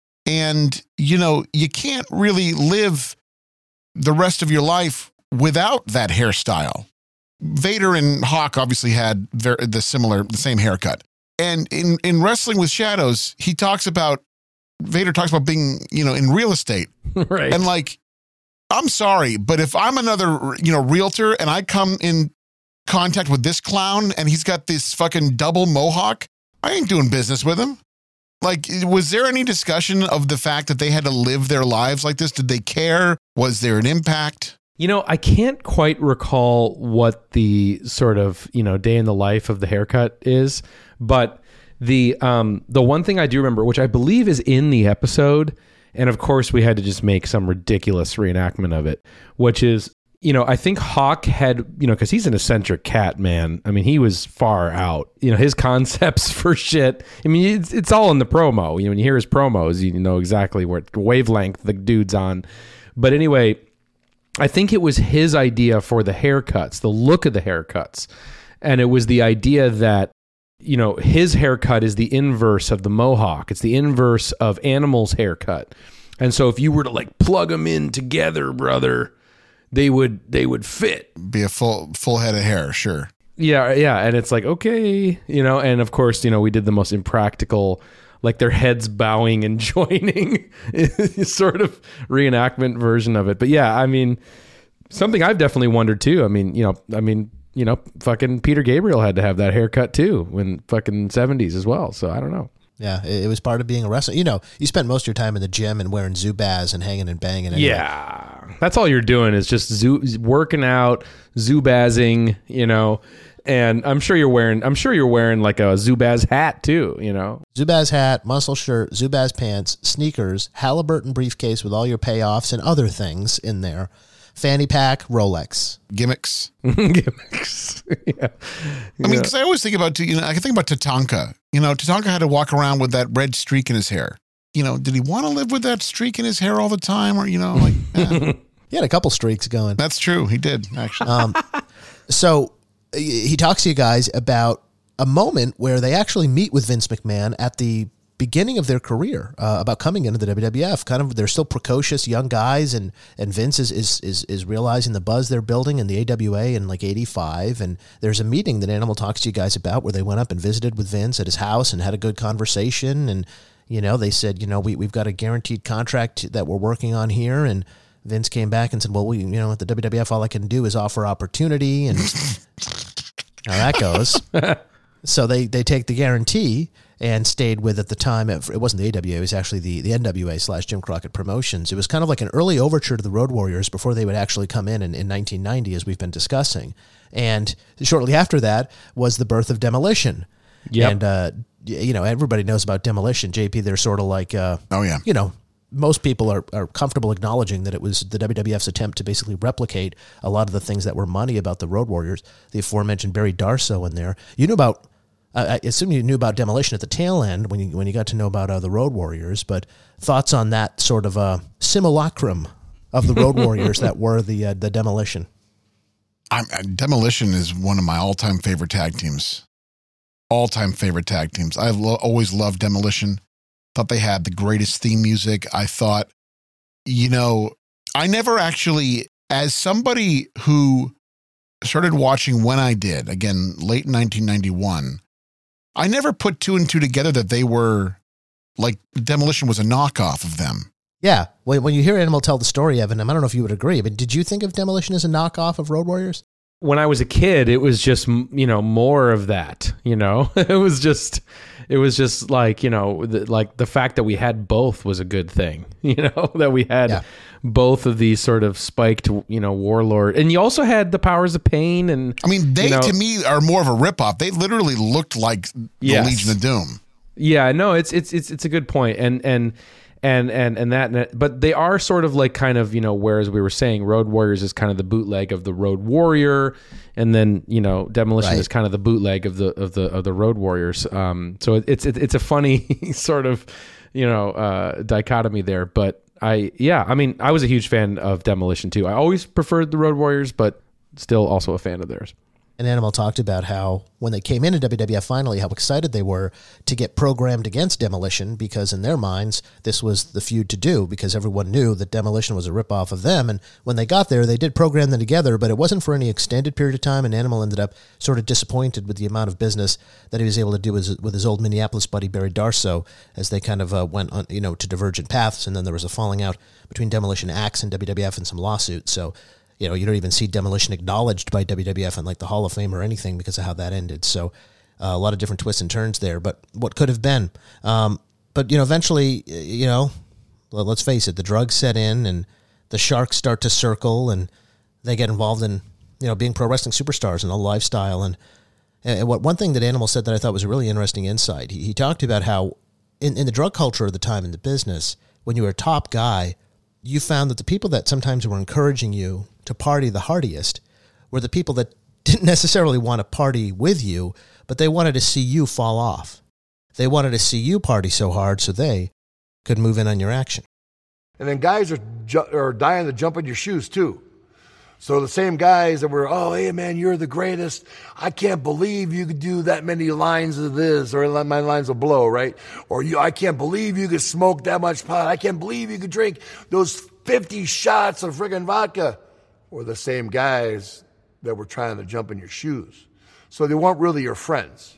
And, you know, you can't really live the rest of your life without that hairstyle. Vader and Hawk obviously had very, the similar, the same haircut. And in, in Wrestling with Shadows, he talks about, Vader talks about being, you know, in real estate. Right. And like, I'm sorry, but if I'm another, you know, realtor and I come in contact with this clown and he's got this fucking double mohawk, I ain't doing business with him. Like, was there any discussion of the fact that they had to live their lives like this? Did they care? Was there an impact? You know, I can't quite recall what the sort of, you know, day in the life of the haircut is, but the um the one thing I do remember, which I believe is in the episode, and of course we had to just make some ridiculous reenactment of it, which is, you know, I think Hawk had, you know, because he's an eccentric cat, man. I mean, he was far out. You know, his concepts for shit. I mean, it's, it's all in the promo. You know, when you hear his promos, you know exactly what wavelength the dude's on. But anyway, I think it was his idea for the haircuts, the look of the haircuts. And it was the idea that, you know, his haircut is the inverse of the mohawk. It's the inverse of Animal's haircut. And so if you were to like plug them in together, brother, they would they would fit. Be a full full head of hair, sure. Yeah, yeah. And it's like, okay, you know, and of course, you know, we did the most impractical, like their heads bowing and joining sort of reenactment version of it. But yeah, I mean, something I've definitely wondered too. I mean, you know, I mean, you know, fucking Peter Gabriel had to have that haircut too when fucking seventies as well. So I don't know. Yeah, it was part of being a wrestler. You know, you spent most of your time in the gym and wearing Zubaz and hanging and banging. Anyway. Yeah, that's all you're doing is just zoo, working out, Zubazing, you know. And I'm sure you're wearing, I'm sure you're wearing like a Zubaz hat too, you know. Zubaz hat, muscle shirt, Zubaz pants, sneakers, Halliburton briefcase with all your payoffs and other things in there. Fanny pack, Rolex. Gimmicks. Gimmicks. Yeah. I mean, because I always think about, you know, I can think about Tatanka. You know, Tatanka had to walk around with that red streak in his hair. You know, did he want to live with that streak in his hair all the time? Or, you know, like, eh. He had a couple streaks going. That's true. He did, actually. Um, so he talks to you guys about a moment where they actually meet with Vince McMahon at the beginning of their career, uh, about coming into the W W F. Kind of, they're still precocious young guys, and and Vince is is is, is realizing the buzz they're building in the A W A in like eighty-five. And there's a meeting that Animal talks to you guys about where they went up and visited with Vince at his house and had a good conversation. And you know, they said, you know, we we've got a guaranteed contract that we're working on here. And Vince came back and said, well, we, you know, at the W W F, all I can do is offer opportunity, and how that goes. So they they take the guarantee and stayed with, at the time, it, it wasn't the A W A, it was actually the, the N W A slash Jim Crockett Promotions. It was kind of like an early overture to the Road Warriors before they would actually come in, in in nineteen ninety, as we've been discussing. And shortly after that was the birth of Demolition. Yep. And, uh, you know, everybody knows about Demolition. J P, they're sort of like, uh, oh, yeah. You know, most people are, are comfortable acknowledging that it was the W W F's attempt to basically replicate a lot of the things that were money about the Road Warriors. The aforementioned Barry Darsow in there. You knew about... I assume you knew about Demolition at the tail end when you when you got to know about uh, the Road Warriors, but thoughts on that sort of uh, simulacrum of the Road Warriors that were the uh, the Demolition? I'm, uh, Demolition is one of my all-time favorite tag teams. All-time favorite tag teams. I've lo- always loved Demolition. Thought they had the greatest theme music. I thought, you know, I never actually, as somebody who started watching when I did, again, late nineteen ninety-one, I never put two and two together that they were, like, Demolition was a knockoff of them. Yeah. When, when you hear Animal tell the story, Evan, I don't know if you would agree, but did you think of Demolition as a knockoff of Road Warriors? When I was a kid, it was just, you know, more of that, you know, it was just, it was just like, you know, the, like the fact that we had both was a good thing, you know, that we had yeah. both of these sort of spiked, you know, warlord. And you also had the Powers of Pain. And I mean, they, you know, to me, are more of a ripoff. They literally looked like the yes. Legion of Doom. Yeah, no, it's, it's, it's, it's a good point. And, and, And and and that, but they are sort of like kind of, you know, whereas we were saying Road Warriors is kind of the bootleg of the Road Warrior, and then, you know, Demolition right. is kind of the bootleg of the of the of the Road Warriors. Um, so it's it, it's a funny sort of, you know, uh, dichotomy there. But I yeah, I mean, I was a huge fan of Demolition too. I always preferred the Road Warriors, but still also a fan of theirs. And Animal talked about how when they came into W W F finally, how excited they were to get programmed against Demolition, because in their minds, this was the feud to do, because everyone knew that Demolition was a ripoff of them. And when they got there, they did program them together, but it wasn't for any extended period of time. And Animal ended up sort of disappointed with the amount of business that he was able to do with, with his old Minneapolis buddy, Barry Darsow, as they kind of uh, went on, you know, to divergent paths. And then there was a falling out between Demolition Axe and W W F and some lawsuits. So, you know, you don't even see Demolition acknowledged by W W F in like the Hall of Fame or anything because of how that ended. So uh, a lot of different twists and turns there, but what could have been. Um, but, you know, eventually, you know, let's face it, the drugs set in and the sharks start to circle and they get involved in, you know, being pro wrestling superstars and a lifestyle. And, and what one thing that Animal said that I thought was a really interesting insight, he, he talked about how in, in the drug culture of the time in the business, when you were a top guy, you found that the people that sometimes were encouraging you to party the hardiest were the people that didn't necessarily want to party with you, but they wanted to see you fall off. They wanted to see you party so hard so they could move in on your action. And then guys are ju- are dying to jump in your shoes too. So the same guys that were, oh, hey man, you're the greatest. I can't believe you could do that many lines of this or my lines of blow, right? Or you, I can't believe you could smoke that much pot. I can't believe you could drink those fifty shots of friggin' vodka. Or the same guys that were trying to jump in your shoes. So they weren't really your friends.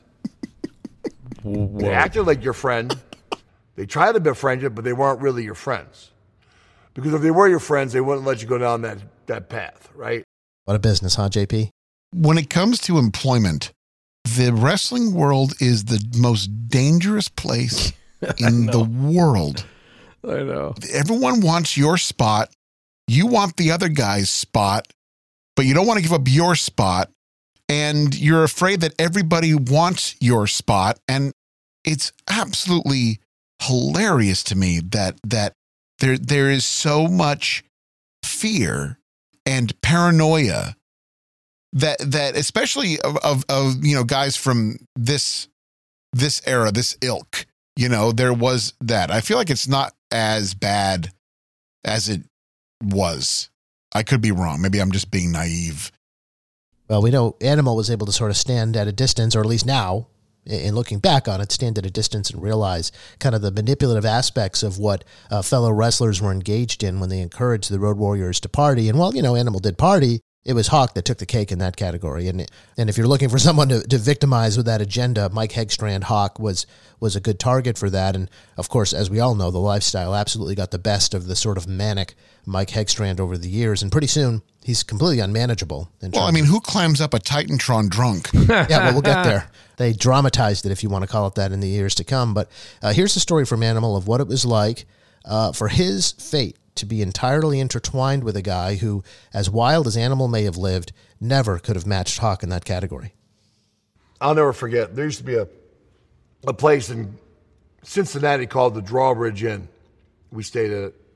Whoa. They acted like your friend. They tried to befriend you, but they weren't really your friends. Because if they were your friends, they wouldn't let you go down that, that path, right? What a business, huh, J P? When it comes to employment, the wrestling world is the most dangerous place in the world. I know. Everyone wants your spot. You want the other guy's spot, but you don't want to give up your spot, and you're afraid that everybody wants your spot. And it's absolutely hilarious to me that that there there is so much fear and paranoia that that especially of, of of you know guys from this this era, this ilk. You know, there was that. I feel like it's not as bad as it was. I could be wrong. Maybe I'm just being naive. Well, we know Animal was able to sort of stand at a distance, or at least now, in looking back on it, stand at a distance and realize kind of the manipulative aspects of what uh, fellow wrestlers were engaged in when they encouraged the Road Warriors to party. And while, you know, Animal did party, it was Hawk that took the cake in that category. And and if you're looking for someone to, to victimize with that agenda, Mike Hegstrand, Hawk, was was a good target for that. And, of course, as we all know, the lifestyle absolutely got the best of the sort of manic Mike Hegstrand over the years. And pretty soon, he's completely unmanageable. Well, I mean, who climbs up a Titantron drunk? Yeah, well, we'll get there. They dramatized it, if you want to call it that, in the years to come. But uh, here's the story from Animal of what it was like uh, for his fate to be entirely intertwined with a guy who, as wild as Animal may have lived, never could have matched Hawk in that category. I'll never forget. There used to be a a place in Cincinnati called the Drawbridge Inn. We stayed at it.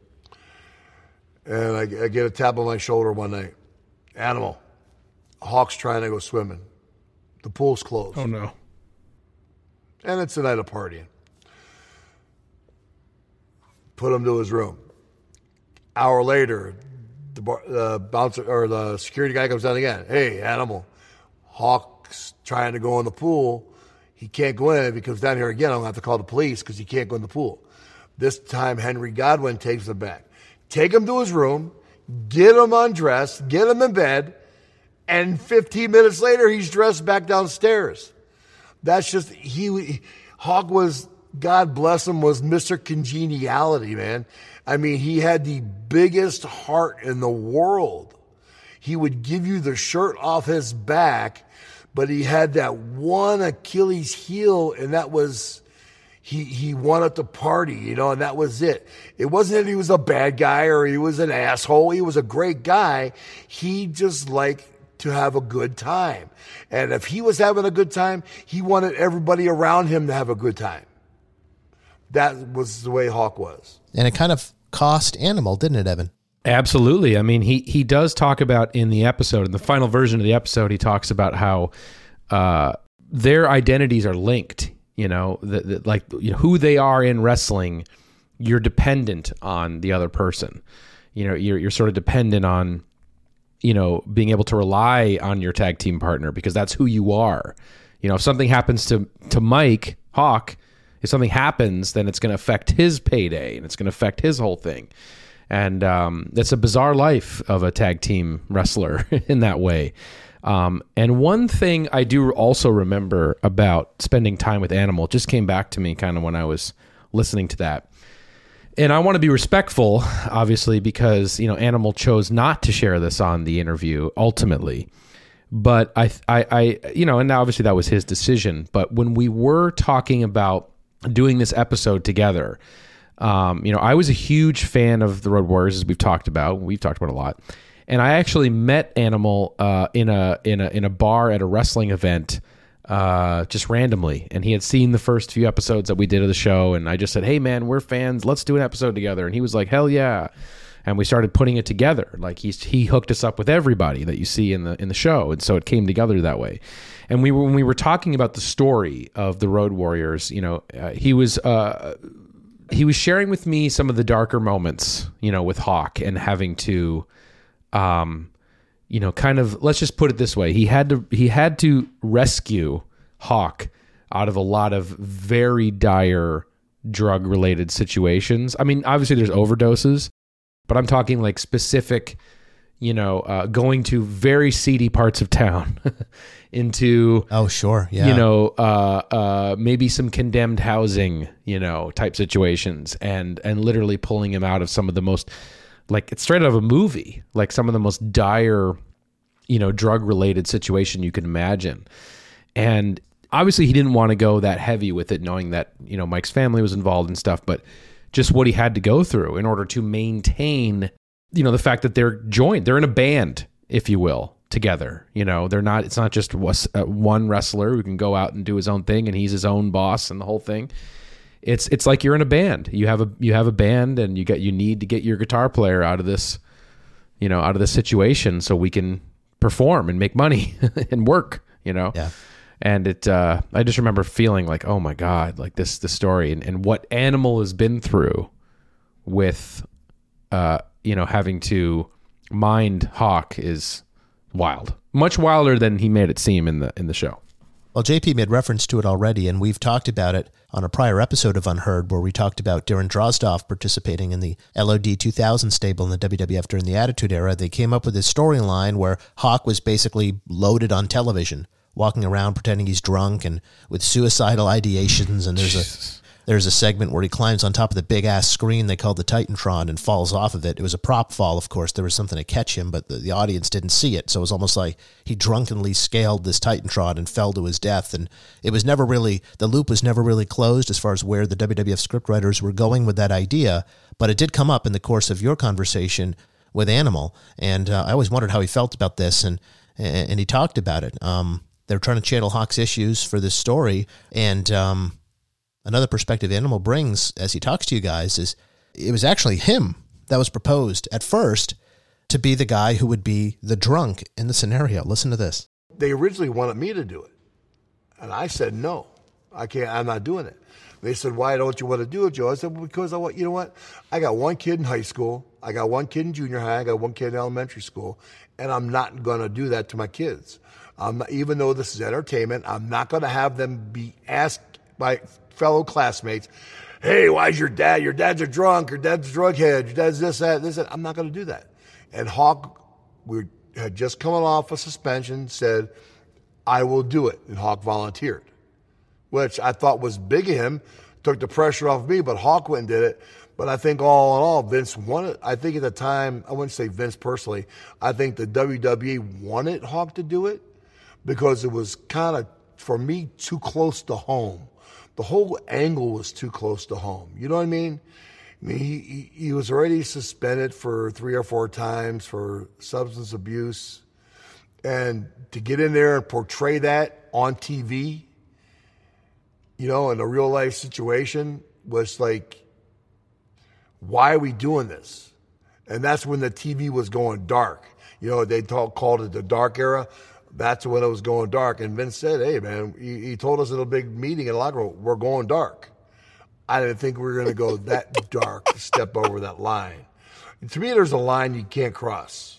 And I, I get a tap on my shoulder one night. Animal. Hawk's trying to go swimming. The pool's closed. Oh, no. And it's a night of partying. Put him to his room. Hour later, the bar, the bouncer or the security guy comes down again. Hey, Animal, Hawk's trying to go in the pool. He can't go in. If he comes down here again, I'm going to have to call the police because he can't go in the pool. This time, Henry Godwin takes him back. Take him to his room, get him undressed, get him in bed, and fifteen minutes later, he's dressed back downstairs. That's just, he, Hawk was God bless him, was Mister Congeniality, man. I mean, he had the biggest heart in the world. He would give you the shirt off his back, but he had that one Achilles heel, and that was he he wanted to party, you know, and that was it. It wasn't that he was a bad guy or he was an asshole. He was a great guy. He just liked to have a good time. And if he was having a good time, he wanted everybody around him to have a good time. That was the way Hawk was. And it kind of cost Animal, didn't it, Evan? Absolutely. I mean, he he does talk about in the episode, in the final version of the episode, he talks about how uh, their identities are linked. You know, the, the, like you know, who they are in wrestling, you're dependent on the other person. You know, you're you're sort of dependent on, you know, being able to rely on your tag team partner because that's who you are. You know, if something happens to to Mike Hawk, if something happens, then it's going to affect his payday and it's going to affect his whole thing. And um, it's a bizarre life of a tag team wrestler in that way. Um, and one thing I do also remember about spending time with Animal just came back to me kind of when I was listening to that. And I want to be respectful, obviously, because, you know, Animal chose not to share this on the interview ultimately. But I, I, I, you know, and obviously that was his decision. But when we were talking about doing this episode together, um, you know, I was a huge fan of the Road Warriors, as we've talked about. We've talked about a lot. And I actually met Animal uh, in a in a in a bar at a wrestling event, uh, just randomly. And he had seen the first few episodes that we did of the show, and I just said, "Hey, man, we're fans. Let's do an episode together." And he was like, "Hell yeah!" And we started putting it together. Like he's he hooked us up with everybody that you see in the in the show, and so it came together that way. And we were, when we were talking about the story of the Road Warriors, you know, uh, he was. Uh, he was sharing with me some of the darker moments, you know, with Hawk and having to. Um, you know, kind of, let's just put it this way. He had to, he had to rescue Hawk out of a lot of very dire drug related situations. I mean, obviously there's overdoses, but I'm talking like specific, you know, uh, going to very seedy parts of town into, oh, sure. Yeah. you know, uh, uh, maybe some condemned housing, you know, type situations and, and literally pulling him out of some of the most, like it's straight out of a movie, like some of the most dire, you know, drug related situation you can imagine. And obviously he didn't want to go that heavy with it, knowing that, you know, Mike's family was involved and stuff, but just what he had to go through in order to maintain, you know, the fact that they're joined, they're in a band, if you will, together. You know, they're not, it's not just one wrestler who can go out and do his own thing and he's his own boss and the whole thing. It's it's like you're in a band. You have a you have a band, and you get you need to get your guitar player out of this, you know, out of this situation so we can perform and make money and work. You know, yeah. And it, uh, I just remember feeling like, oh my God, like this the story and, and what Animal has been through with, uh, you know, having to mind Hawk is wild, much wilder than he made it seem in the in the show. Well, J P made reference to it already, and we've talked about it on a prior episode of Unheard, where we talked about Darren Drozdov participating in the L O D two thousand stable in the W W F during the Attitude Era. They came up with this storyline where Hawk was basically loaded on television, walking around pretending he's drunk and with suicidal ideations, and there's a... There's a segment where he climbs on top of the big-ass screen they call the Titantron and falls off of it. It was a prop fall, of course. There was something to catch him, but the, the audience didn't see it. So it was almost like he drunkenly scaled this Titantron and fell to his death. And it was never really, the loop was never really closed as far as where the W W F scriptwriters were going with that idea. But it did come up in the course of your conversation with Animal. And uh, I always wondered how he felt about this, and and he talked about it. Um, they were trying to channel Hawk's issues for this story, and... Um, Another perspective Animal brings as he talks to you guys is it was actually him that was proposed at first to be the guy who would be the drunk in the scenario. Listen to this. They originally wanted me to do it. And I said, no, I can't, I'm not doing it. They said, why don't you want to do it, Joe? I said, well, because I want, you know what? I got one kid in high school. I got one kid in junior high. I got one kid in elementary school. And I'm not going to do that to my kids. I'm not, even though this is entertainment, I'm not going to have them be asked by fellow classmates, hey, why's your dad? Your dad's a drunk. Your dad's a drug head. Your dad's this, that, this, that. I'm not going to do that. And Hawk, we had just come off a suspension, said, I will do it. And Hawk volunteered, which I thought was big of him took the pressure off me, but Hawk went and did it. But I think all in all, Vince wanted, I think at the time, I wouldn't say Vince personally, I think the W W E wanted Hawk to do it because it was kind of, for me, too close to home. The whole angle was too close to home. You know what I mean? I mean, he, he, he was already suspended for three or four times for substance abuse. And to get in there and portray that on T V, you know, in a real life situation was like, why are we doing this? And that's when the T V was going dark. You know, they talk, called it the dark era. That's when it was going dark. And Vince said, hey, man, he, he told us at a big meeting in the locker room, we're going dark. I didn't think we were going to go that dark to step over that line. And to me, there's a line you can't cross.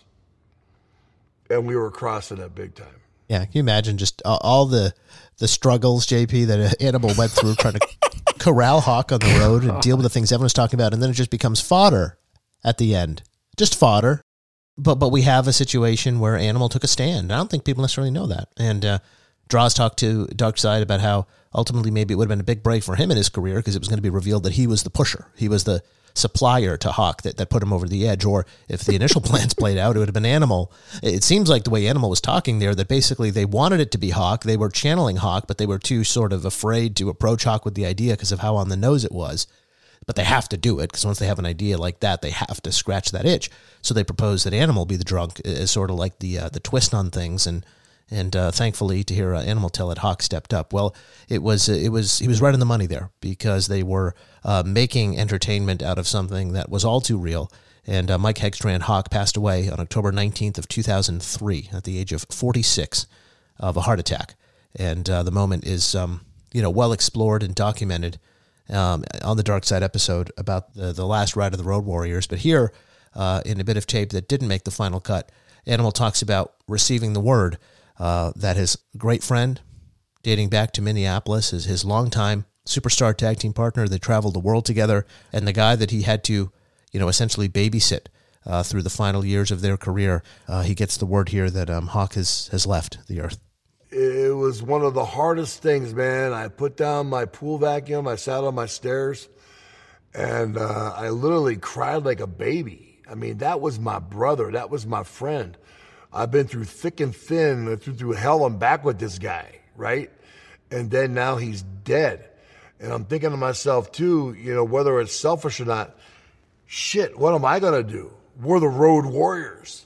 And we were crossing it big time. Yeah, can you imagine just all the the struggles, J P, that Animal went through trying to corral Hawk on the road and deal with the things everyone's talking about, and then it just becomes fodder at the end. Just fodder. But but we have a situation where Animal took a stand. I don't think people necessarily know that. And uh, Droz talked to Darkseid about how ultimately maybe it would have been a big break for him in his career because it was going to be revealed that he was the pusher. He was the supplier to Hawk that, that put him over the edge. Or if the initial plans played out, it would have been Animal. It seems like the way Animal was talking there, that basically they wanted it to be Hawk. They were channeling Hawk, but they were too sort of afraid to approach Hawk with the idea because of how on the nose it was. But they have to do it because once they have an idea like that, they have to scratch that itch. So they proposed that Animal be the drunk as sort of like the uh, the twist on things. And and uh, thankfully, to hear uh, Animal tell it, Hawk stepped up. Well, it was uh, it was he was right in the money there because they were uh, making entertainment out of something that was all too real. And uh, Mike Hegstrand, Hawk, passed away on October nineteenth of two thousand three at the age of forty-six of a heart attack. And uh, the moment is um, you know well explored and documented Um, on the Darkseid episode about the, the last ride of the Road Warriors. But here, uh, in a bit of tape that didn't make the final cut, Animal talks about receiving the word uh, that his great friend, dating back to Minneapolis, is his longtime superstar tag team partner. They traveled the world together, and the guy that he had to, you know, essentially babysit uh, through the final years of their career, uh, he gets the word here that um, Hawk has, has left the earth. It was one of the hardest things, man. I put down my pool vacuum. I sat on my stairs, and uh, I literally cried like a baby. I mean, that was my brother. That was my friend. I've been through thick and thin, through, through hell and back with this guy, right? And then now he's dead. And I'm thinking to myself, too, you know, whether it's selfish or not, shit, what am I going to do? We're the Road Warriors.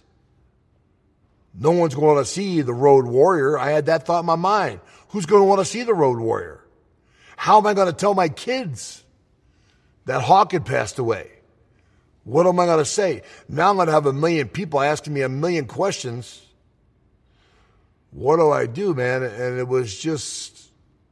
No one's going to see the Road Warrior. I had that thought in my mind. Who's going to want to see the Road Warrior? How am I going to tell my kids that Hawk had passed away? What am I going to say? Now I'm going to have a million people asking me a million questions. What do I do, man? And it was just,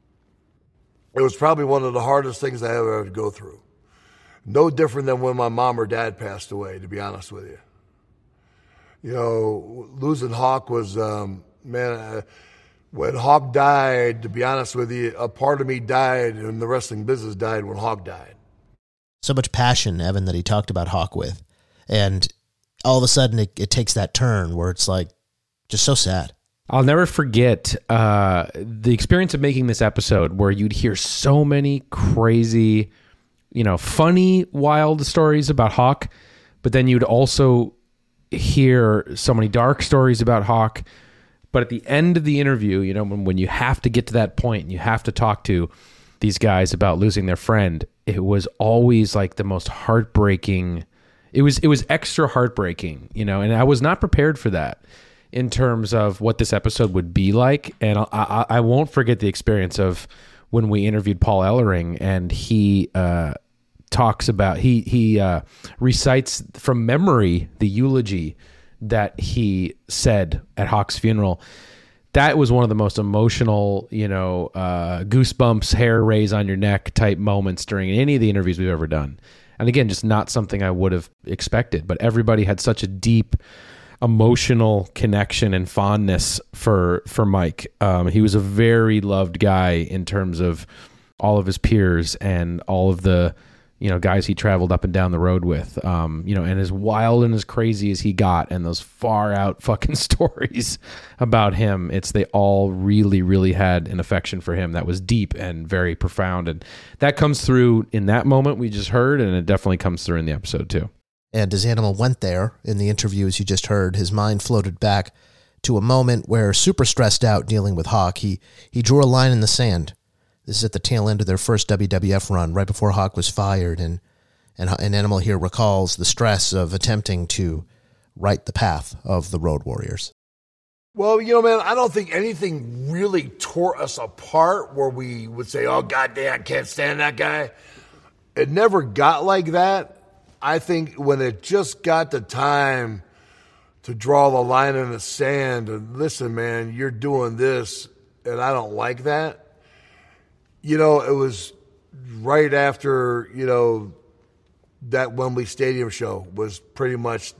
it was probably one of the hardest things I ever had to go through. No different than when my mom or dad passed away, to be honest with you. You know, losing Hawk was, um, man, uh, when Hawk died, to be honest with you, a part of me died and the wrestling business died when Hawk died. So much passion, Evan, that he talked about Hawk with. And all of a sudden it, it takes that turn where it's like just so sad. I'll never forget uh, the experience of making this episode where you'd hear so many crazy, you know, funny, wild stories about Hawk, but then you'd also hear so many dark stories about Hawk. But at the end of the interview, you know, when, when you have to get to that point and you have to talk to these guys about losing their friend, it was always like the most heartbreaking. It was, it was extra heartbreaking, you know, and I was not prepared for that in terms of what this episode would be like. And I, I, I won't forget the experience of when we interviewed Paul Ellering and he, uh, talks about he he uh, recites from memory the eulogy that he said at Hawk's funeral. That was one of the most emotional, you know, uh, goosebumps, hair raise on your neck type moments during any of the interviews we've ever done. And again, just not something I would have expected. But everybody had such a deep emotional connection and fondness for for Mike. Um, he was a very loved guy in terms of all of his peers and all of the, you know, guys he traveled up and down the road with, um, you know, and as wild and as crazy as he got, and those far out fucking stories about him, it's they all really, really had an affection for him that was deep and very profound. And that comes through in that moment we just heard, and it definitely comes through in the episode too. And as Animal went there in the interview, as you just heard, his mind floated back to a moment where, super stressed out dealing with Hawk, he, he drew a line in the sand. This is at the tail end of their first W W F run, right before Hawk was fired, and, and and Animal here recalls the stress of attempting to right the path of the Road Warriors. Well, you know, man, I don't think anything really tore us apart where we would say, oh, goddamn, I can't stand that guy. It never got like that. I think when it just got the time to draw the line in the sand and, listen, man, you're doing this, and I don't like that. You know, it was right after, you know, that Wembley Stadium show was pretty much,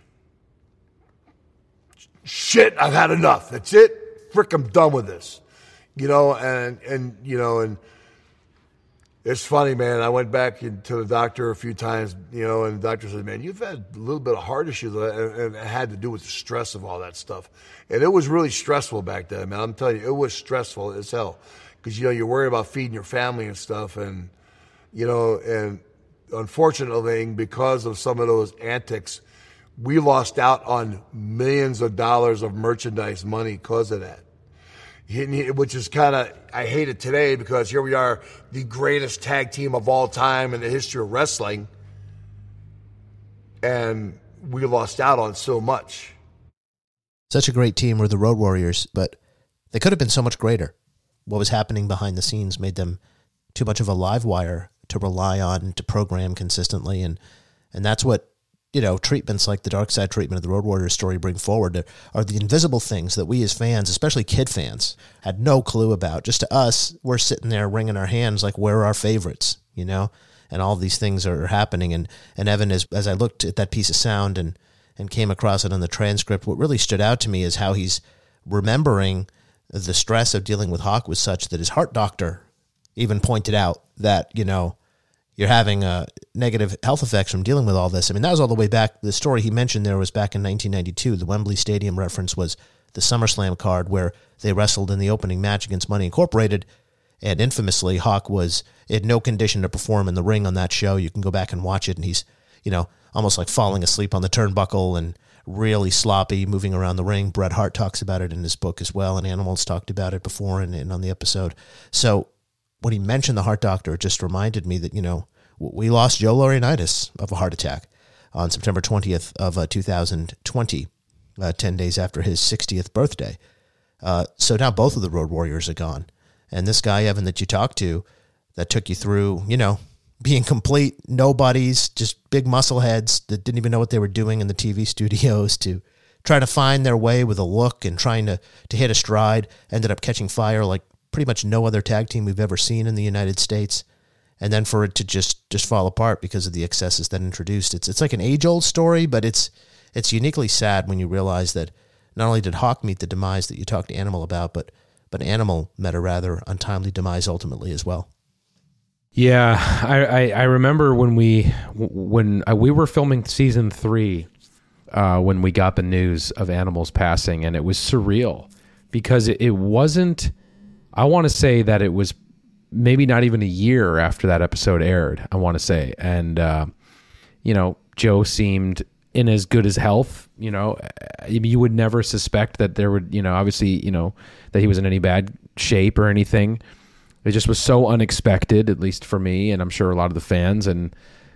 shit, I've had enough. That's it. Frick, I'm done with this. You know, and, and you know, and it's funny, man. I went back to the doctor a few times, you know, and the doctor said, man, you've had a little bit of heart issues, and it had to do with the stress of all that stuff. And it was really stressful back then, man. I'm telling you, it was stressful as hell. Because, you know, you're worried about feeding your family and stuff. And, you know, and unfortunately, because of some of those antics, we lost out on millions of dollars of merchandise money because of that. Which is kind of, I hate it today because here we are, the greatest tag team of all time in the history of wrestling. And we lost out on so much. Such a great team were the Road Warriors, but they could have been so much greater. What was happening behind the scenes made them too much of a live wire to rely on and to program consistently. And, and that's what, you know, treatments like the Dark Side treatment of the Road Warriors story bring forward are the invisible things that we as fans, especially kid fans, had no clue about. Just to us, we're sitting there wringing our hands like, where are our favorites, you know? And all these things are happening. And, and Evan, as, as I looked at that piece of sound and, and came across it on the transcript, what really stood out to me is how he's remembering the stress of dealing with Hawk was such that his heart doctor even pointed out that, you know, you're having uh, negative health effects from dealing with all this. I mean, that was all the way back. The story he mentioned there was back in nineteen ninety-two. The Wembley Stadium reference was the SummerSlam card where they wrestled in the opening match against Money Incorporated. And infamously, Hawk was in no condition to perform in the ring on that show. You can go back and watch it. And he's, you know, almost like falling asleep on the turnbuckle and really sloppy, moving around the ring. Bret Hart talks about it in his book as well, and Animals talked about it before and, and on the episode. So when he mentioned the heart doctor, it just reminded me that, you know, we lost Joe Laurinaitis of a heart attack on September twentieth of uh, two thousand twenty, uh, ten days after his sixtieth birthday. Uh, so now both of the Road Warriors are gone. And this guy, Evan, that you talked to, that took you through, you know, being complete nobodies, just big muscle heads that didn't even know what they were doing in the T V studios, to trying to find their way with a look and trying to, to hit a stride, ended up catching fire like pretty much no other tag team we've ever seen in the United States. And then for it to just, just fall apart because of the excesses that introduced. It's it's like an age-old story, but it's it's uniquely sad when you realize that not only did Hawk meet the demise that you talked to Animal about, but but Animal met a rather untimely demise ultimately as well. Yeah, I, I, I remember when we when we were filming season three, uh, when we got the news of Animal's passing, and it was surreal because it, it wasn't. I want to say that it was maybe not even a year after that episode aired. I want to say, and uh, you know, Joe seemed in as good as health. You know, you would never suspect that there would, you know, obviously, you know, that he was in any bad shape or anything. It just was so unexpected, at least for me, and I'm sure a lot of the fans, and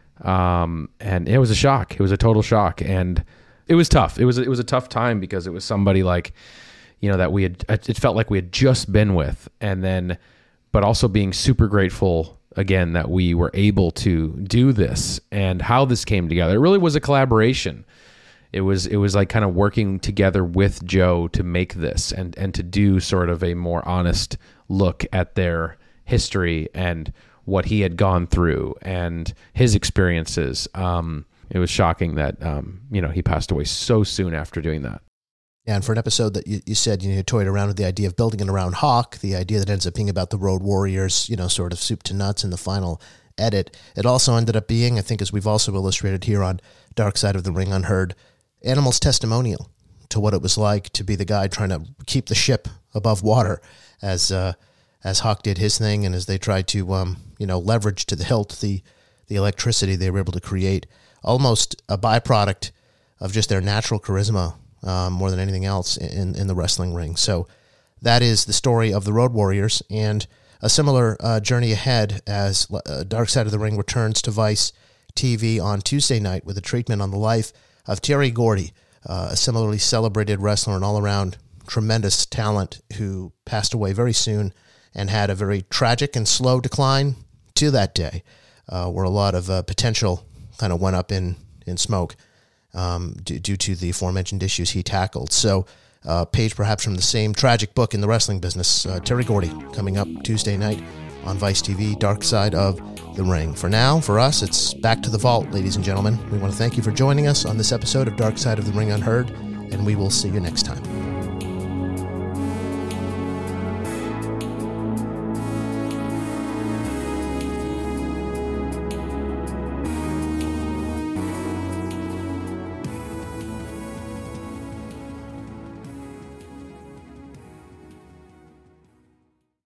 um, and it was a shock. It was a total shock, and it was tough. It was it was a tough time because it was somebody like, you know, that we had. It felt like we had just been with, and then, but also being super grateful again that we were able to do this and how this came together. It really was a collaboration. It was it was like kind of working together with Joe to make this and and to do sort of a more honest look at their history and what he had gone through and his experiences. Um, it was shocking that, um, you know, he passed away so soon after doing that. Yeah, and for an episode that you, you said, you know, you toyed around with the idea of building it around Hawk, the idea that ends up being about the Road Warriors, you know, sort of soup to nuts in the final edit. It also ended up being, I think as we've also illustrated here on Dark Side of the Ring Unheard, Animal's testimonial to what it was like to be the guy trying to keep the ship above water as uh, as Hawk did his thing, and as they tried to um, you know leverage to the hilt the the electricity they were able to create, almost a byproduct of just their natural charisma um, more than anything else in in the wrestling ring. So that is the story of the Road Warriors, and a similar uh, journey ahead as uh, Dark Side of the Ring returns to Vice T V on Tuesday night with a treatment on the life of Terry Gordy, uh, a similarly celebrated wrestler and all-around tremendous talent who passed away very soon and had a very tragic and slow decline to that day, uh, where a lot of uh, potential kind of went up in, in smoke um, due, due to the aforementioned issues he tackled. So, uh, page perhaps from the same tragic book in the wrestling business, uh, Terry Gordy, coming up Tuesday night on Vice T V, Dark Side of the Ring. For now, for us, it's back to the vault, ladies and gentlemen. We want to thank you for joining us on this episode of Dark Side of the Ring Unheard, and we will see you next time.